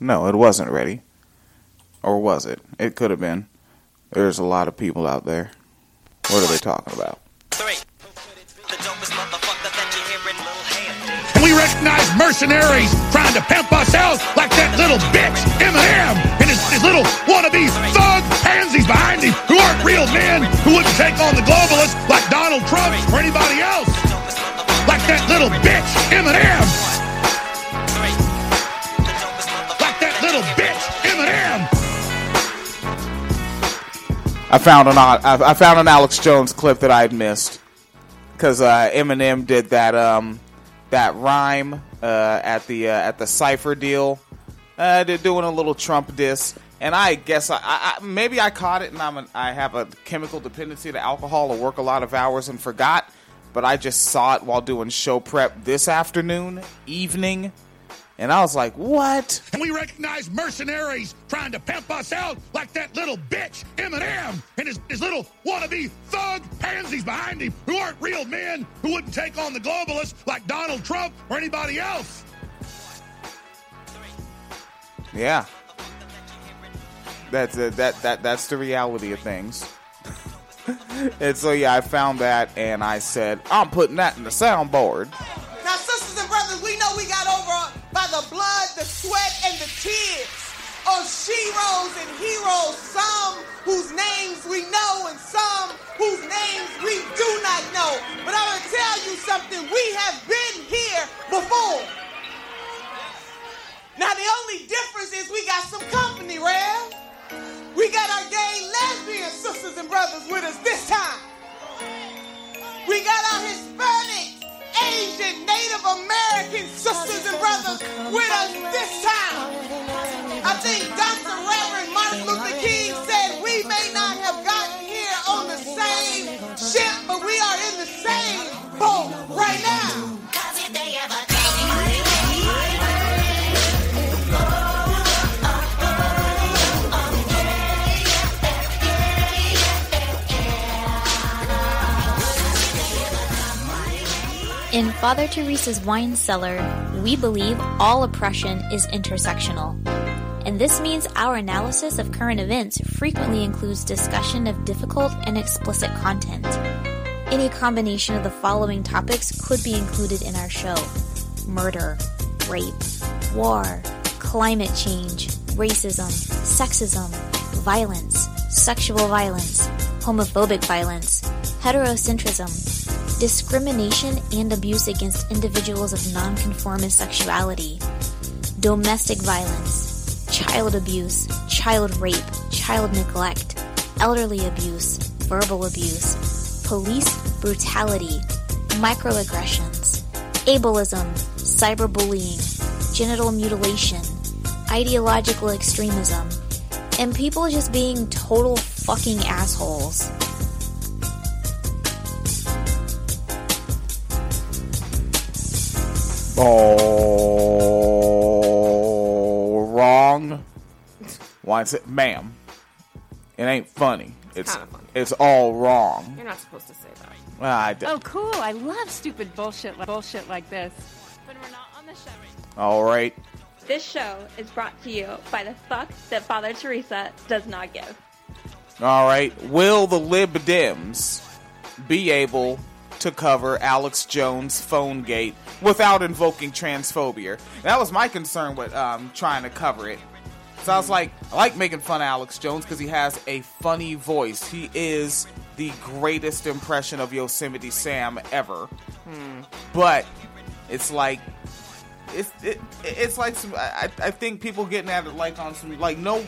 No, it wasn't ready. Or was it? It could have been. There's a lot of people out there. What are they talking about? We recognize mercenaries trying to pimp us out like that little bitch Eminem and his little wannabe thug pansies behind him who aren't real men, who wouldn't take on the globalists like Donald Trump or anybody else. Like that little bitch Eminem. Like that little bitch Eminem. I found an Alex Jones clip that I'd missed because Eminem did that rhyme at the Cypher deal. They're doing a little Trump diss, and I guess maybe I caught it, and I have a chemical dependency to alcohol or work a lot of hours and forgot, but I just saw it while doing show prep this evening. And I was like, what? And we recognize mercenaries trying to pimp us out like that little bitch Eminem and his little wannabe thug pansies behind him who aren't real men, who wouldn't take on the globalists like Donald Trump or anybody else. Yeah. That's the reality of things. And so, yeah, I found that, and I said, I'm putting that in the soundboard. Now, sisters and brothers, we know we got over by the blood, the sweat, and the tears of sheroes and heroes, some whose names we know and some whose names we do not know. But I'm going to tell you something, we have been here before. Now, the only difference is we got some company, Rev. We got our gay lesbian sisters and brothers with us this time. We got our Hispanic, Asian, Native American sisters and brothers with us this time. I think Dr. Reverend Martin Luther King said we may not have gotten here on the same ship, but we are in the same boat right now. In Father Teresa's Wine Cellar, we believe all oppression is intersectional. And this means our analysis of current events frequently includes discussion of difficult and explicit content. Any combination of the following topics could be included in our show: murder, rape, war, climate change, racism, sexism, violence, sexual violence, homophobic violence, heterocentrism, discrimination and abuse against individuals of nonconformist sexuality, domestic violence, child abuse, child rape, child neglect, elderly abuse, verbal abuse, police brutality, microaggressions, ableism, cyberbullying, genital mutilation, ideological extremism, and people just being total fucking assholes. Oh, wrong. Why is it, ma'am? It ain't funny. It's kind of funny. It's all wrong. You're not supposed to say that. Well, Oh, cool. I love stupid bullshit like this. But we're not on the show. All right. This show is brought to you by the fuck that Father Teresa does not give. All right. Will the Lib Dems be able to cover Alex Jones' phone gate without invoking transphobia? That was my concern with trying to cover it. So I was like, I like making fun of Alex Jones because he has a funny voice. He is the greatest impression of Yosemite Sam ever. But it's like, it's like some, I think people getting at it like on some, like, no,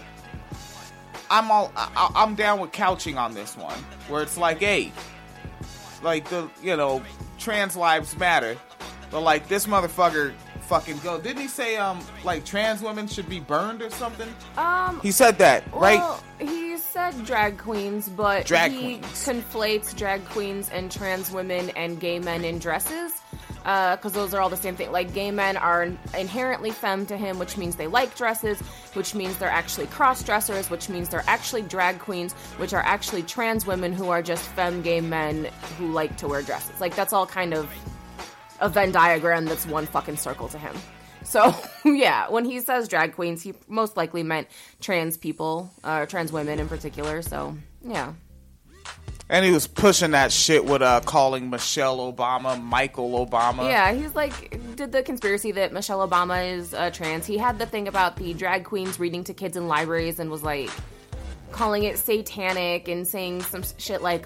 I'm down with couching on this one, where it's like, hey, like, the, trans lives matter, but like, this motherfucker fucking go. Didn't he say like trans women should be burned or something? He said that, right? Well, he said drag queens, but he conflates drag queens and trans women and gay men in dresses, because those are all the same thing. Like, gay men are inherently femme to him, which means they like dresses, which means they're actually cross-dressers, which means they're actually drag queens, which are actually trans women who are just femme gay men who like to wear dresses. Like, that's all kind of a Venn diagram that's one fucking circle to him. So, yeah, when he says drag queens, he most likely meant trans people, trans women in particular, so, yeah. And he was pushing that shit with calling Michelle Obama Michael Obama. Yeah, he's like, did the conspiracy that Michelle Obama is trans. He had the thing about the drag queens reading to kids in libraries and was like, calling it satanic and saying some shit like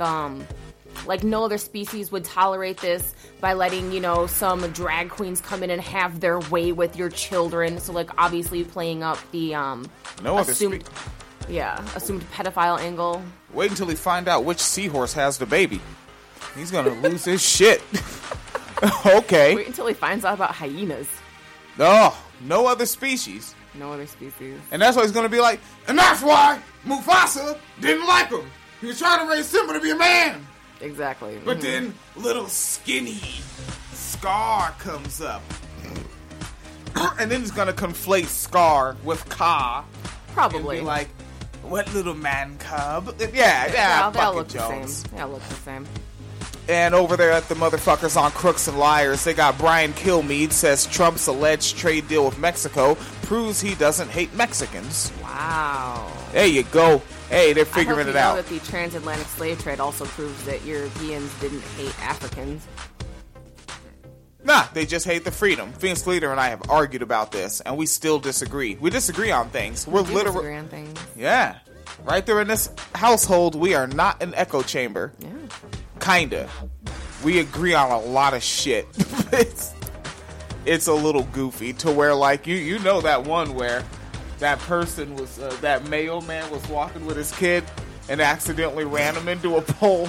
no other species would tolerate this by letting, some drag queens come in and have their way with your children. So, like, obviously playing up the, assumed pedophile angle. Wait until he find out which seahorse has the baby. He's gonna lose his shit. Okay. Wait until he finds out about hyenas. Oh, no other species. No other species. And that's why he's gonna be like, and that's why Mufasa didn't like him. He was trying to raise Simba to be a man. Exactly. But then little skinny Scar comes up. And then he's gonna conflate Scar with Ka. Probably. And be like, what little man cub? Yeah, they'll look Jones. the same. They'll look the same. And over there at the motherfuckers on Crooks and Liars, they got Brian Kilmeade says Trump's alleged trade deal with Mexico proves he doesn't hate Mexicans. Wow. There you go. Hey, they're figuring it out. I hope you know that the transatlantic slave trade also proves that Europeans didn't hate Africans. Nah, they just hate the freedom. Phoenix Leader and I have argued about this, and we still disagree. We disagree on things. We're literally disagree on things. Yeah. Right there in this household, we are not an echo chamber. Yeah. Kinda. We agree on a lot of shit. It's a little goofy to where, like, you know that one where that person was, that mailman was walking with his kid and accidentally ran him into a pole.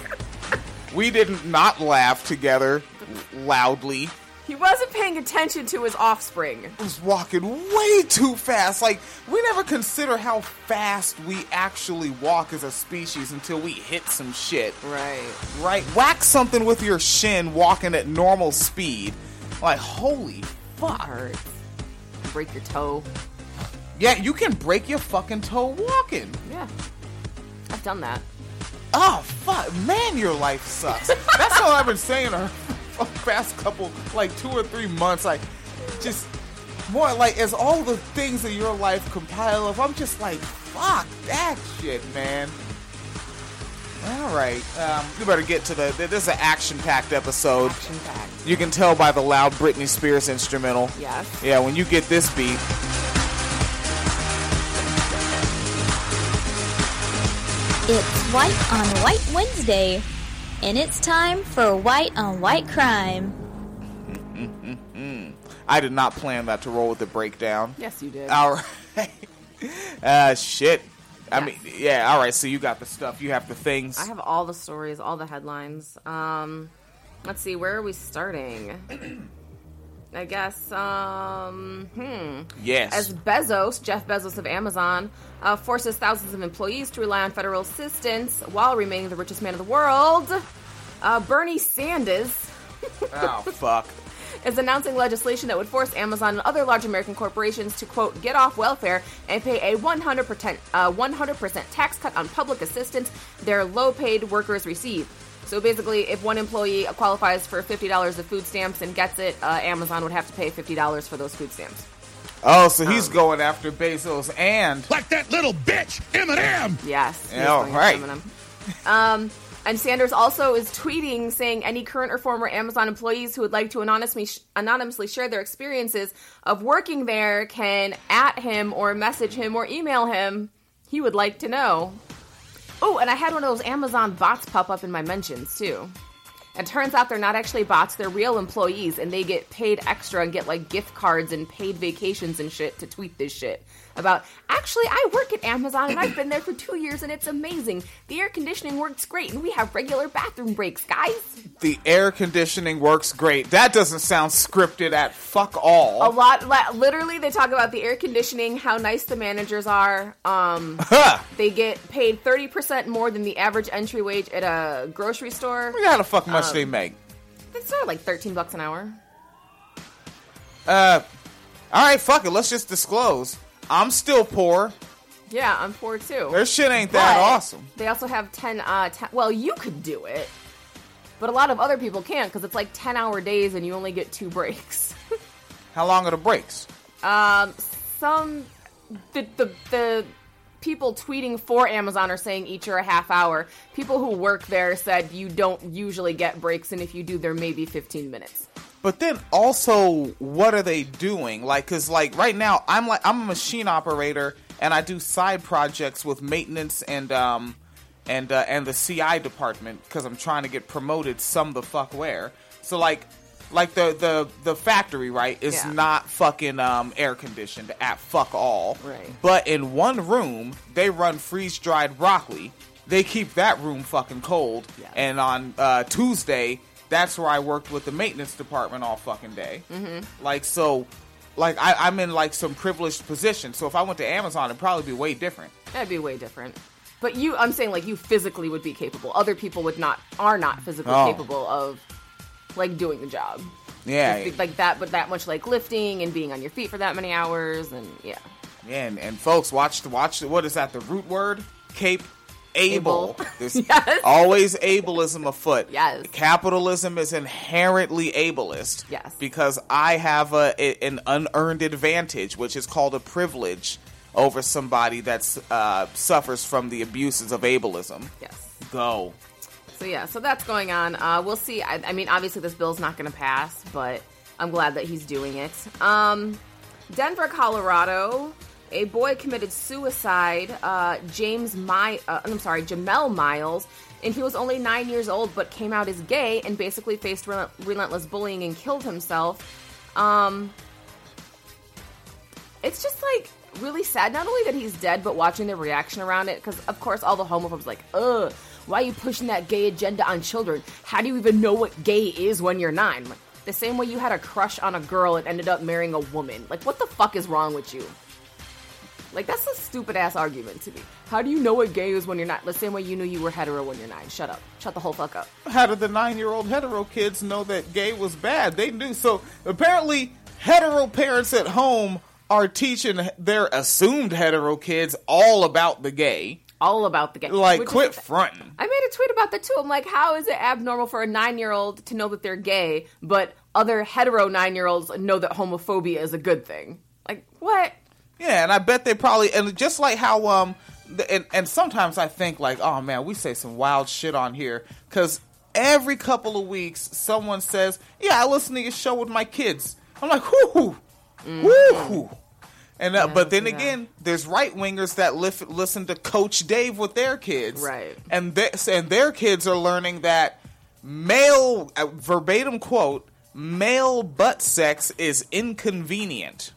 We didn't not laugh together loudly. He wasn't paying attention to his offspring. He was walking way too fast. Like, we never consider how fast we actually walk as a species until we hit some shit. Right? Whack something with your shin walking at normal speed. Like, holy fuck. It hurts. Break your toe. Yeah, you can break your fucking toe walking. Yeah. I've done that. Oh, fuck. Man, your life sucks. That's all I've been saying the past couple, like 2 or 3 months. Like, just more like, as all the things in your life compile of, I'm just like, fuck that shit, man. All right. We better get to this is an action-packed episode. Action-packed. You can tell by the loud Britney Spears instrumental. Yes. Yeah, when you get this beat. It's White on White Wednesday, and it's time for White on White Crime. I did not plan that to roll with the breakdown. Yes, you did. All right. Shit. I Yes. mean, yeah, all right, so you got the stuff. You have the things. I have all the stories, all the headlines. Let's see, where are we starting? I guess, Yes. As Jeff Bezos of Amazon, forces thousands of employees to rely on federal assistance while remaining the richest man in the world, Bernie Sanders Oh, fuck. is announcing legislation that would force Amazon and other large American corporations to, quote, get off welfare and pay a 100% tax cut on public assistance their low-paid workers receive. So basically, if one employee qualifies for $50 of food stamps and gets it, Amazon would have to pay $50 for those food stamps. Oh, so he's going after Bezos and... Like that little bitch, Eminem! Yes. Yeah, all right. And Sanders also is tweeting saying any current or former Amazon employees who would like to anonymously share their experiences of working there can @ him or message him or email him. He would like to know. Oh, and I had one of those Amazon bots pop up in my mentions, too. And turns out they're not actually bots, they're real employees, and they get paid extra and get, like, gift cards and paid vacations and shit to tweet this shit. About, actually, I work at Amazon, and I've been there for 2 years, and it's amazing. The air conditioning works great, and we have regular bathroom breaks, guys. The air conditioning works great. That doesn't sound scripted at fuck all. A lot, literally, they talk about the air conditioning, how nice the managers are. They get paid 30% more than the average entry wage at a grocery store. How the fuck much they make? They start like $13 an hour. All right, fuck it. Let's just disclose. I'm still poor. Yeah, I'm poor too. Their shit ain't that awesome. They also have 10, well, you could do it. But a lot of other people can't because it's like 10-hour days and you only get 2 breaks. How long are the breaks? The people tweeting for Amazon are saying each are a half hour. People who work there said you don't usually get breaks, and if you do, there may be 15 minutes. But then also, what are they doing? Like, cause like right now, I'm a machine operator, and I do side projects with maintenance and the CI department because I'm trying to get promoted some the fuck where. So like the factory, right, is not fucking air conditioned at fuck all. Right. But in one room, they run freeze dried broccoli. They keep that room fucking cold. Yes. And on Tuesday, that's where I worked with the maintenance department all fucking day. Mm-hmm. Like, so, like, I'm in like some privileged position. So if I went to Amazon, it'd probably be way different. That'd be way different. But I'm saying like you physically would be capable. Other people are not physically capable of like doing the job. Yeah. Like that, but that much like lifting and being on your feet for that many hours and yeah. Yeah, and folks, watch what is that, the root word? Able. There's yes. always ableism afoot. Yes. Capitalism is inherently ableist. Yes. Because I have an unearned advantage, which is called a privilege over somebody that suffers from the abuses of ableism. Yes. Go. So that's going on. We'll see. I mean, obviously this bill's not going to pass, but I'm glad that he's doing it. Denver, Colorado, a boy committed suicide. Jamel Miles, and he was only 9 years old, but came out as gay and basically faced relentless bullying and killed himself. It's just like really sad. Not only that he's dead, but watching the reaction around it, because of course all the homophobes like, ugh. Why are you pushing that gay agenda on children? How do you even know what gay is when you're 9? Like, the same way you had a crush on a girl and ended up marrying a woman. Like, what the fuck is wrong with you? Like, that's a stupid-ass argument to me. How do you know what gay is when you're not? The same way you knew you were hetero when you're 9. Shut up. Shut the whole fuck up. How did the 9-year-old hetero kids know that gay was bad? They knew. So, apparently, hetero parents at home are teaching their assumed hetero kids all about the gay. All about the gay. Like, quit fronting. I made a tweet about that too. I'm like, how is it abnormal for a 9-year-old to know that they're gay, but other hetero 9-year-olds know that homophobia is a good thing? Like, what? Yeah, and I bet they probably, and just like how, and sometimes I think like, oh man, we say some wild shit on here, because every couple of weeks someone says, yeah, I listen to your show with my kids. I'm like, whoo, whoo. And but then again, there's right wingers that listen to Coach Dave with their kids, right? And their kids are learning that male, verbatim quote, male butt sex is inconvenient.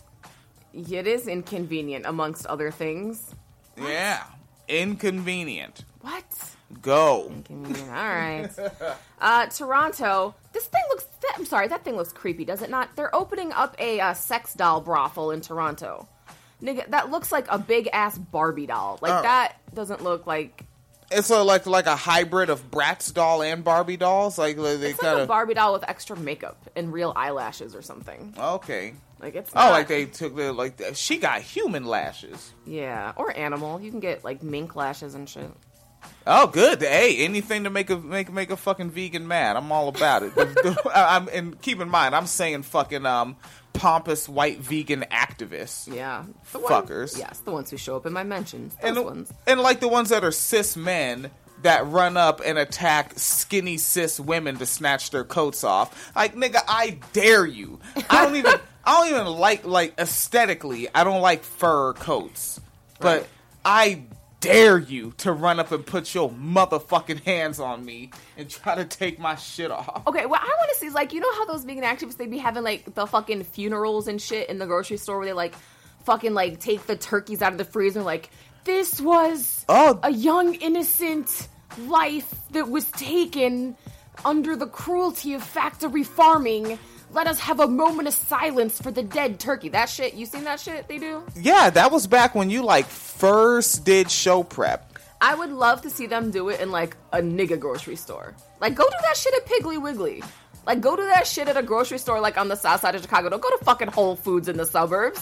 It is inconvenient, amongst other things. What? Yeah, inconvenient. What? Go. Inconvenient. All right. Toronto. This thing looks. I'm sorry. That thing looks creepy, does it not? They're opening up a sex doll brothel in Toronto. Nigga, that looks like a big ass Barbie doll. Like that doesn't look like. It's like a hybrid of Bratz doll and Barbie dolls. Like it's like a Barbie doll with extra makeup and real eyelashes or something. Okay. Like it's. Not... Oh, like they took she got human lashes. Yeah, or animal. You can get like mink lashes and shit. Oh, good. Hey, anything to make a fucking vegan mad. I'm all about it. And keep in mind, I'm saying fucking pompous white vegan activists. Yeah, fuckers. Yes, the ones who show up in my mentions. Those ones. And like the ones that are cis men that run up and attack skinny cis women to snatch their coats off. Like, nigga, I dare you. I don't even like aesthetically. I don't like fur coats, but I dare you to run up and put your motherfucking hands on me and try to take my shit off. Okay, what I want to see is, like, you know how those vegan activists, they be having, like, the fucking funerals and shit in the grocery store where they, like, fucking, like, take the turkeys out of the freezer, like, this was a young, innocent life that was taken under the cruelty of factory farming. Let us have a moment of silence for the dead turkey. That shit, you seen that shit they do? Yeah, that was back when you, like, first did show prep. I would love to see them do it in, like, a nigga grocery store. Like, go do that shit at Piggly Wiggly. Like, go do that shit at a grocery store, like, on the south side of Chicago. Don't go to fucking Whole Foods in the suburbs.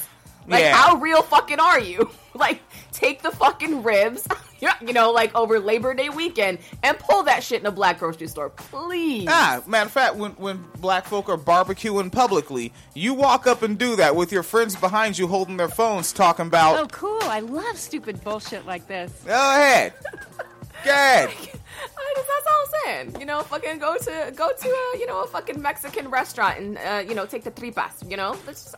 Like, how real fucking are you? Like, take the fucking ribs, you know, like, over Labor Day weekend and pull that shit in a black grocery store, please. Matter of fact, when black folk are barbecuing publicly, you walk up and do that with your friends behind you holding their phones talking about... Oh, cool. I love stupid bullshit like this. Go ahead. Go ahead. That's all I'm saying. You know, fucking go to a, you know, a fucking Mexican restaurant and, you know, take the tripas, you know?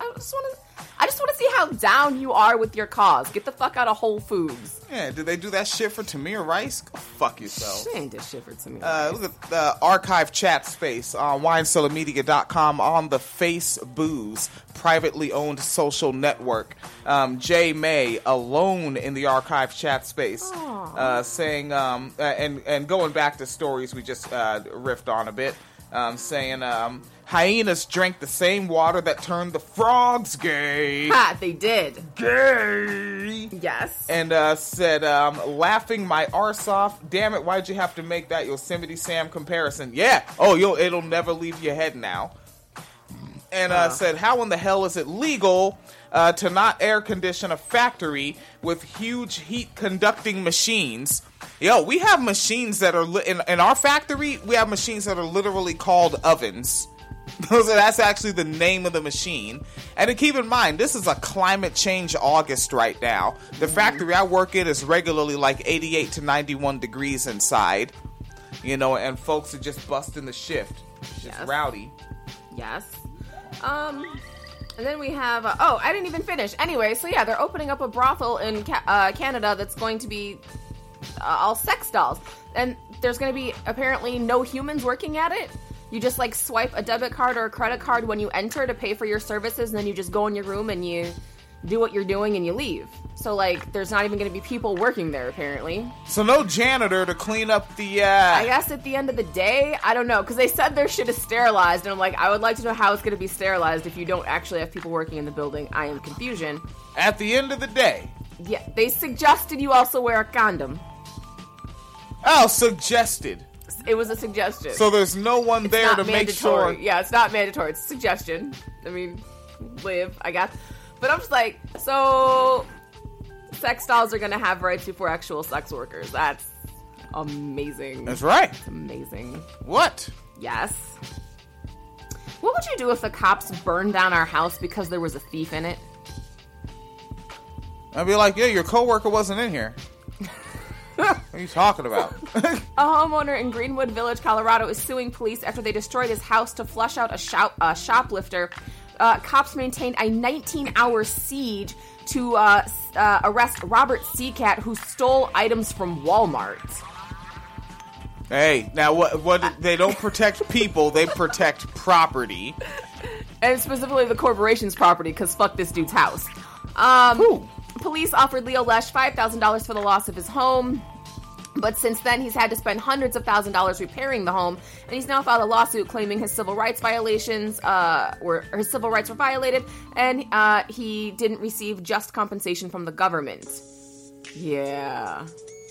I just want to see how down you are with your cause. Get the fuck out of Whole Foods. Yeah, did they do that shit for Tamir Rice? Go fuck yourself. She ain't did shit for Tamir Rice. Look at the archive chat space on winecellarmedia.com on the Face Booze, privately owned social network. Jay May, alone in the archive chat space, saying, and going back to stories we just riffed on a bit, saying, hyenas drank the same water that turned the frogs gay. Ha, they did. Gay. Yes. And said, laughing my arse off. Damn it, why'd you have to make that Yosemite Sam comparison? Yeah. Oh, it'll never leave your head now. And said, how in the hell is it legal to not air condition a factory with huge heat conducting machines? Yo, we have machines that are in our factory. We have machines that are literally called ovens. That's actually the name of the machine. And to keep in mind, this is a climate change August right now. The factory I work in is regularly like 88 to 91 degrees inside. You know, and folks are just busting the shift. It's just rowdy. Yes. And then we have... I didn't even finish. Anyway, so yeah, they're opening up a brothel in Canada that's going to be all sex dolls. And there's going to be apparently no humans working at it. You just, like, swipe a debit card or a credit card when you enter to pay for your services, and then you just go in your room and you do what you're doing and you leave. So, like, there's not even going to be people working there, apparently. So no janitor to clean up the, I guess at the end of the day, I don't know, because they said their shit is sterilized, and I'm like, I would like to know how it's going to be sterilized if you don't actually have people working in the building. I am confusion. At the end of the day. Yeah, they suggested you also wear a condom. Oh, suggested. It was a suggestion. So there's no one there to make sure. Yeah, it's not mandatory. It's a suggestion. I mean, I guess. But I'm just like, so sex dolls are going to have rights before actual sex workers. That's amazing. That's right. It's amazing. What? Yes. What would you do if the cops burned down our house because there was a thief in it? I'd be like, yeah, your coworker wasn't in here. What are you talking about? A homeowner in Greenwood Village, Colorado, is suing police after they destroyed his house to flush out a shoplifter. Cops maintained a 19-hour siege to arrest Robert Seacat, who stole items from Walmart. Hey, now what? They don't protect people; they protect property, and specifically the corporation's property. Because fuck this dude's house. Police offered Leo Lesh $5,000 for the loss of his home, but since then he's had to spend hundreds of $1,000s repairing the home, and he's now filed a lawsuit claiming his civil rights violations, his civil rights were violated, and he didn't receive just compensation from the government. Yeah.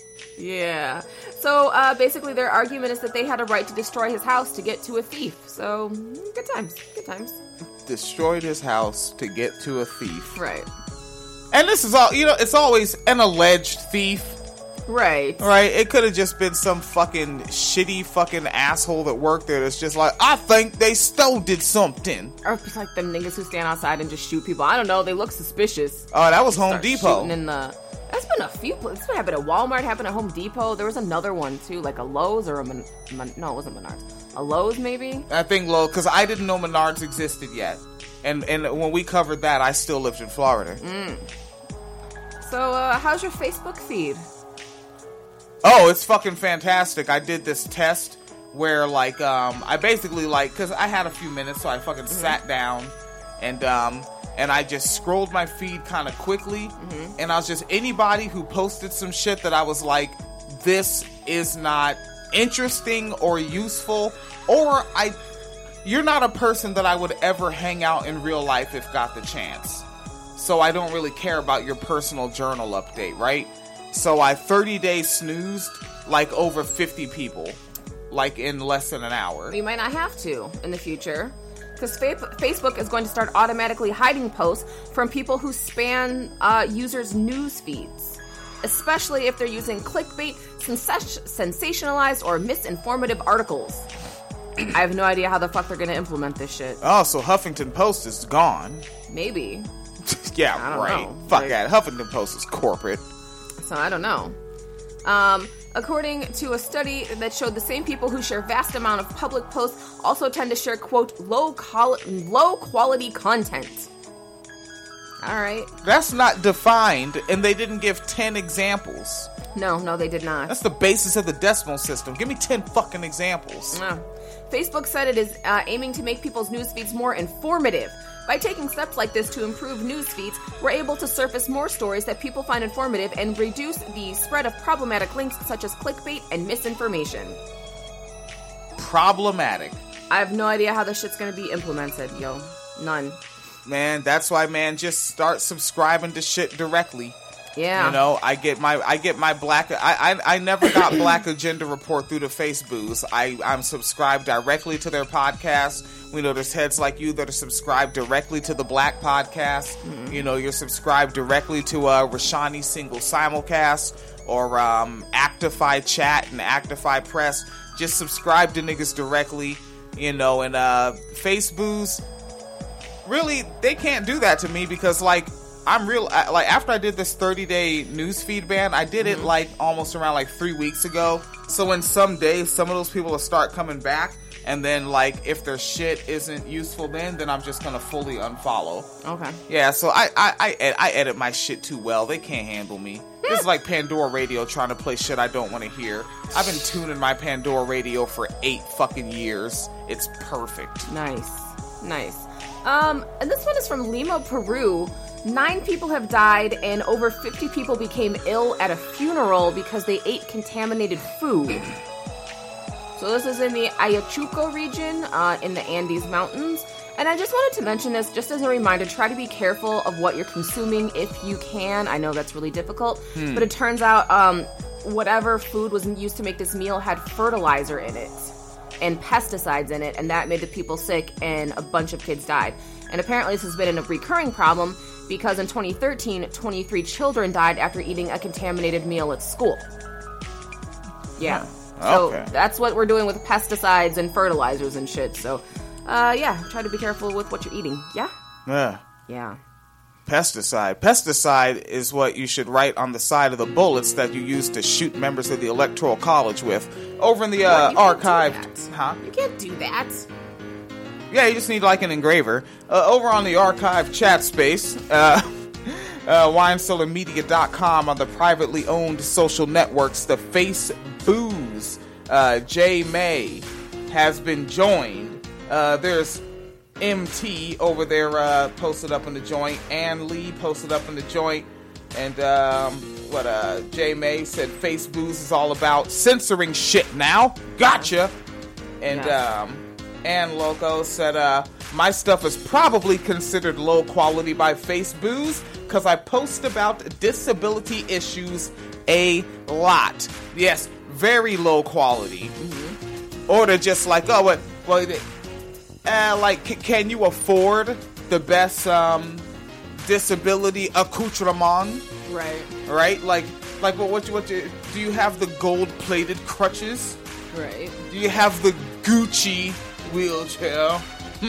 So basically, their argument is that they had a right to destroy his house to get to a thief. So good times. Destroyed his house to get to a thief. Right. And this is all, it's always an alleged thief. Right. It could have just been some fucking shitty fucking asshole that worked there that's just like, I think they did something. Or it's like them niggas who stand outside and just shoot people. I don't know. They look suspicious. Oh, that was Home Depot. That's been a few places. This happened at Walmart, happened at Home Depot. There was another one too, like a Lowe's or no, it wasn't Menards. A Lowe's maybe? I think Lowe's, because I didn't know Menards existed yet. And when we covered that, I still lived in Florida. So, how's your Facebook feed? Oh, it's fucking fantastic. I did this test where, like, I basically, like, because I had a few minutes, so I fucking sat down and I just scrolled my feed kind of quickly. And I was just, anybody who posted some shit that I was like, this is not interesting or useful, or you're not a person that I would ever hang out in real life if got the chance. So I don't really care about your personal journal update, right? So I 30 days snoozed like over 50 people, like in less than an hour. You might not have to in the future. Because Facebook is going to start automatically hiding posts from people who spam users' news feeds, especially if they're using clickbait, sensationalized, or misinformative articles. I have no idea how the fuck they're going to implement this shit. Oh, so Huffington Post is gone. Maybe. Yeah, right. Know. Fuck that. Huffington Post is corporate. So I don't know. According to a study that showed the same people who share vast amount of public posts also tend to share, quote, low quality content. All right. That's not defined, and they didn't give 10 examples. No, they did not. That's the basis of the decimal system. Give me 10 fucking examples. No. Facebook said it is aiming to make people's news feeds more informative. By taking steps like this to improve news feeds, we're able to surface more stories that people find informative and reduce the spread of problematic links such as clickbait and misinformation. Problematic. I have no idea how this shit's gonna be implemented, yo. None. Man, that's why, man, just start subscribing to shit directly. Yeah. You know, I get my black... I never got Black Agenda Report through the Facebooks. I'm subscribed directly to their podcast. We know there's heads like you that are subscribed directly to the Black Podcast. Mm-hmm. You know, you're subscribed directly to Rashani's Single Simulcast or Actify Chat and Actify Press. Just subscribe to niggas directly, you know, and Facebooks, really, they can't do that to me because, like, after I did this 30-day newsfeed ban, I did it like almost around like 3 weeks ago. So in some days, some of those people will start coming back, and then like if their shit isn't useful, then I'm just gonna fully unfollow. Okay. Yeah. So I edit my shit too well. They can't handle me. This is like Pandora Radio trying to play shit I don't want to hear. I've been tuning my Pandora Radio for 8 fucking years. It's perfect. Nice. And this one is from Lima, Peru. 9 people have died and over 50 people became ill at a funeral because they ate contaminated food. So this is in the Ayacucho region in the Andes Mountains. And I just wanted to mention this just as a reminder. Try to be careful of what you're consuming if you can. I know that's really difficult. But it turns out whatever food was used to make this meal had fertilizer in it and pesticides in it. And that made the people sick and a bunch of kids died. And apparently this has been a recurring problem because in 2013, 23 children died after eating a contaminated meal at school. Yeah. So that's what we're doing with pesticides and fertilizers and shit. So, try to be careful with what you're eating. Yeah? Yeah. Pesticide is what you should write on the side of the bullets that you use to shoot members of the Electoral College with. Over in the archive. Huh? You can't do that. Yeah, you just need like an engraver. Over on the archive chat space, winecellarmedia.com on the privately owned social networks, the Facebooks, J. May has been joined. There's MT over there posted up in the joint. Ann Lee posted up in the joint. And J. May said Facebooks is all about censoring shit now. Gotcha. And Ann Loco said, my stuff is probably considered low quality by Facebooks because I post about disability issues a lot. Yes, very low quality. Mm-hmm. Or they're just like, can you afford the best disability accoutrement? Right? Like do you have the gold-plated crutches? Right. Do you have the Gucci wheelchair?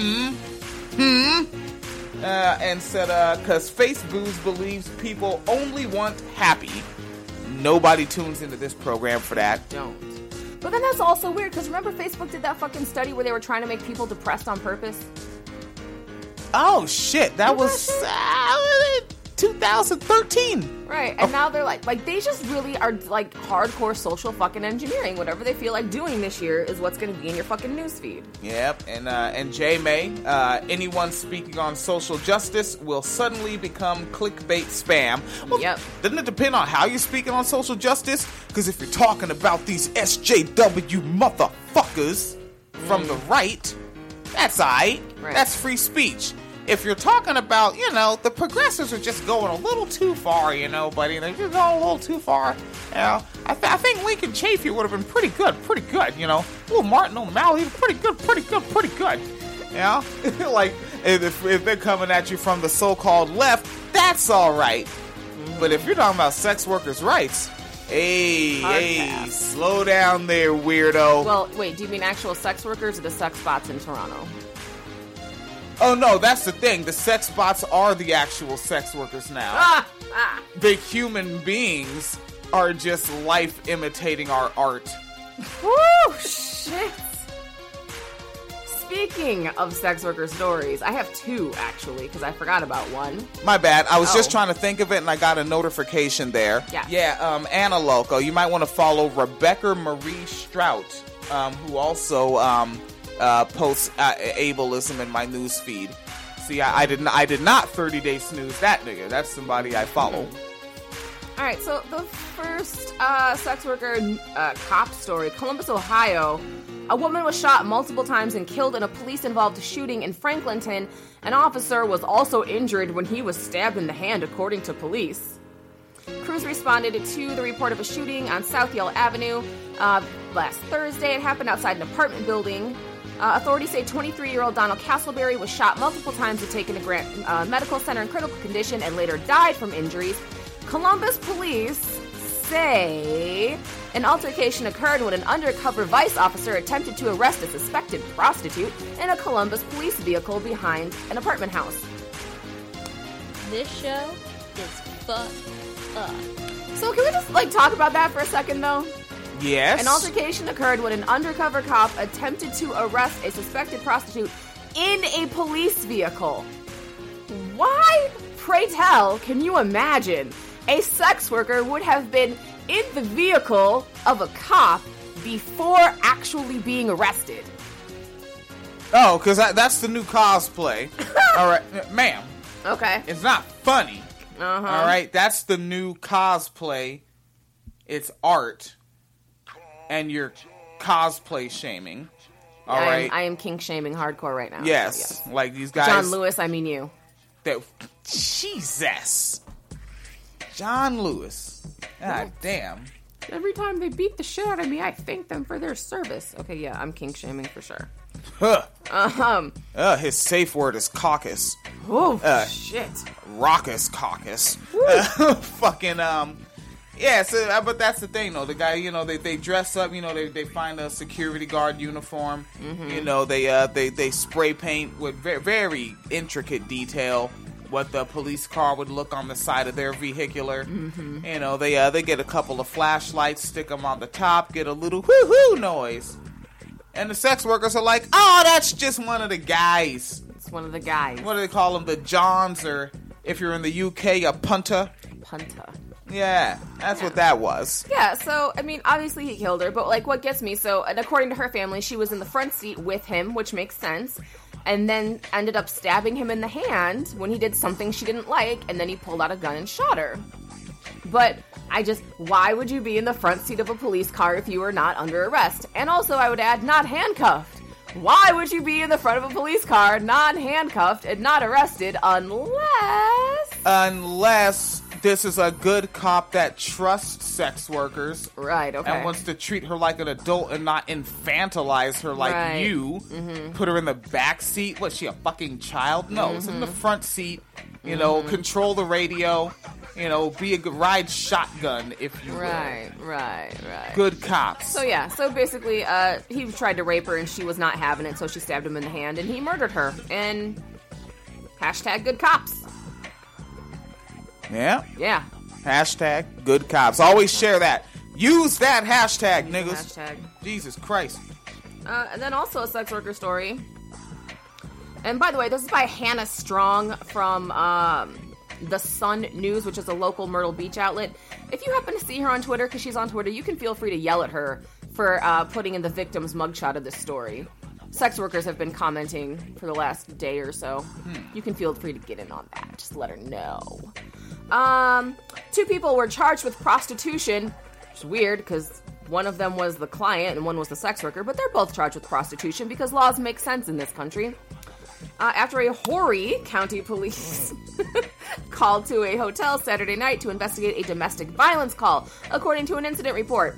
And said, because Facebooks believes people only want happy. Nobody tunes into this program for that. Don't. But then that's also weird, because remember Facebook did that fucking study where they were trying to make people depressed on purpose? Oh, shit. That was 2013. Right, and now they're like they just really are like hardcore social fucking engineering. Whatever they feel like doing this year is what's going to be in your fucking newsfeed. Yep, and J. May, anyone speaking on social justice will suddenly become clickbait spam. Well, yep. Doesn't it depend on how you're speaking on social justice? Because if you're talking about these SJW motherfuckers from the right, that's aight. Right. That's free speech. If you're talking about, the progressives are just going a little too far, buddy. They're just going a little too far. I think Lincoln Chafee would have been pretty good. Little Martin O'Malley, pretty good. Yeah, like if they're coming at you from the so-called left, that's all right. But if you're talking about sex workers' rights, hey, slow down there, weirdo. Well, wait, do you mean actual sex workers or the sex bots in Toronto? Oh no, that's the thing. The sex bots are the actual sex workers now. The human beings are just life imitating our art. Woo, shit. Speaking of sex worker stories, I have two, actually, because I forgot about one. My bad. I was just trying to think of it, and I got a notification there. Yeah, Anna Loco. You might want to follow Rebecca Marie Strout, who also posts ableism in my news feed. See, I did not 30-day snooze that nigga. That's somebody I follow. All right, so the first sex worker cop story, Columbus, Ohio. A woman was shot multiple times and killed in a police-involved shooting in Franklinton. An officer was also injured when he was stabbed in the hand, according to police. Crews responded to the report of a shooting on South Yale Avenue last Thursday. It happened outside an apartment building. Authorities say 23-year-old Donald Castleberry was shot multiple times and taken to Grant Medical Center in critical condition and later died from injuries. Columbus police say an altercation occurred when an undercover vice officer attempted to arrest a suspected prostitute in a Columbus police vehicle behind an apartment house. This show is fucked up. So can we just, talk about that for a second, though? Yes. An altercation occurred when an undercover cop attempted to arrest a suspected prostitute in a police vehicle. Why, pray tell, can you imagine a sex worker would have been in the vehicle of a cop before actually being arrested? Oh, because that's the new cosplay. All right, ma'am. Okay. It's not funny. Uh-huh. All right, that's the new cosplay. It's art. And you're cosplay shaming. All right. I am kink shaming hardcore right now. Yes. So like these guys. John Lewis, I mean you. Jesus. John Lewis. God damn. Every time they beat the shit out of me, I thank them for their service. Okay, yeah, I'm kink shaming for sure. His safe word is caucus. Oh, shit. Raucous caucus. Yeah, so, but that's the thing, though. The guy, they dress up, they find a security guard uniform. Mm-hmm. They spray paint with very, very intricate detail what the police car would look on the side of their vehicular. Mm-hmm. They get a couple of flashlights, stick them on the top, get a little whoo-hoo noise. And the sex workers are like, oh, that's just one of the guys. It's one of the guys. What do they call them? The Johns, or if you're in the UK, a punter. Punter. Yeah, that's what that was. Yeah, so, I mean, obviously he killed her, but, what gets me, and according to her family, she was in the front seat with him, which makes sense, and then ended up stabbing him in the hand when he did something she didn't like, and then he pulled out a gun and shot her. But why would you be in the front seat of a police car if you were not under arrest? And also, I would add, not handcuffed. Why would you be in the front of a police car, not handcuffed, and not arrested, unless this is a good cop that trusts sex workers. Right, okay. And wants to treat her like an adult and not infantilize her like you. Mm-hmm. Put her in the back seat. What, she a fucking child? No, it's in the front seat. Control the radio. Be a good ride shotgun, if you will. Right. Good cops. So basically, he tried to rape her and she was not having it, so she stabbed him in the hand and he murdered her. And hashtag good cops. Yeah? Yeah. Hashtag good cops. Always share that. Use that hashtag, niggas. Hashtag. Jesus Christ. And then also a sex worker story. And by the way, this is by Hannah Strong from The Sun News, which is a local Myrtle Beach outlet. If you happen to see her on Twitter, because she's on Twitter, you can feel free to yell at her for putting in the victim's mugshot of this story. Sex workers have been commenting for the last day or so. You can feel free to get in on that. Just let her know. 2 people were charged with prostitution, which is weird because one of them was the client and one was the sex worker, but they're both charged with prostitution because laws make sense in this country. After a Horry County police called to a hotel Saturday night to investigate a domestic violence call, according to an incident report.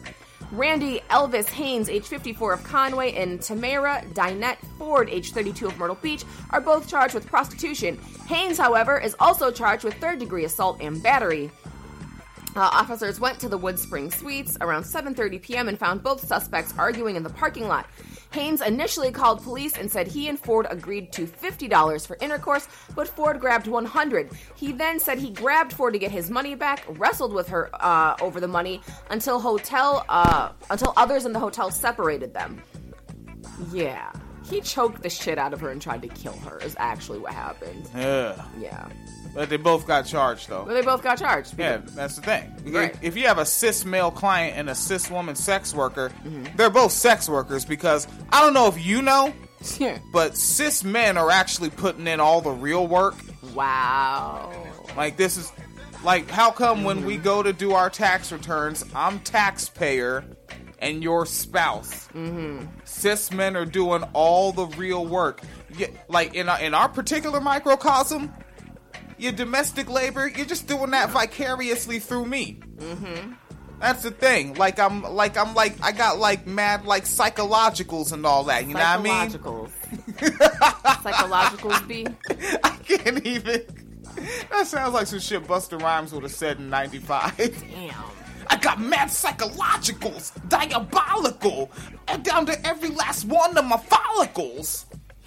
Randy Elvis Haynes, age 54 of Conway, and Tamara Dinette Ford, age 32 of Myrtle Beach, are both charged with prostitution. Haynes, however, is also charged with third-degree assault and battery. Officers went to the Wood Spring Suites around 7:30 p.m. and found both suspects arguing in the parking lot. Haynes initially called police and said he and Ford agreed to $50 for intercourse, but Ford grabbed $100. He then said he grabbed Ford to get his money back, wrestled with her over the money until others in the hotel separated them. Yeah. He choked the shit out of her and tried to kill her is actually what happened. Yeah. But they both got charged, though. Well, they both got charged. Yeah, that's the thing. Right. If you have a cis male client and a cis woman sex worker, they're both sex workers because, I don't know if you know, but cis men are actually putting in all the real work. Wow. Like, this is... Like, how come when we go to do our tax returns, I'm taxpayer and your spouse? Cis men are doing all the real work. Like, in our particular microcosm... Your domestic labor, you're just doing that vicariously through me. That's the thing. I got like mad like psychologicals and all that. You know what I mean? Psychologicals, B. I can't even. That sounds like some shit Busta Rhymes would have said in '95. Damn. I got mad psychologicals, diabolical, and down to every last one of my follicles.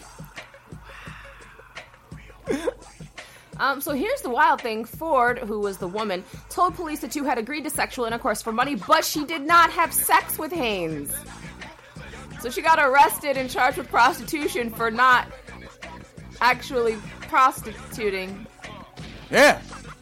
So here's the wild thing. Ford, who was the woman, told police the two had agreed to sexual intercourse for money, but she did not have sex with Haynes. So she got arrested and charged with prostitution for not actually prostituting. Yeah.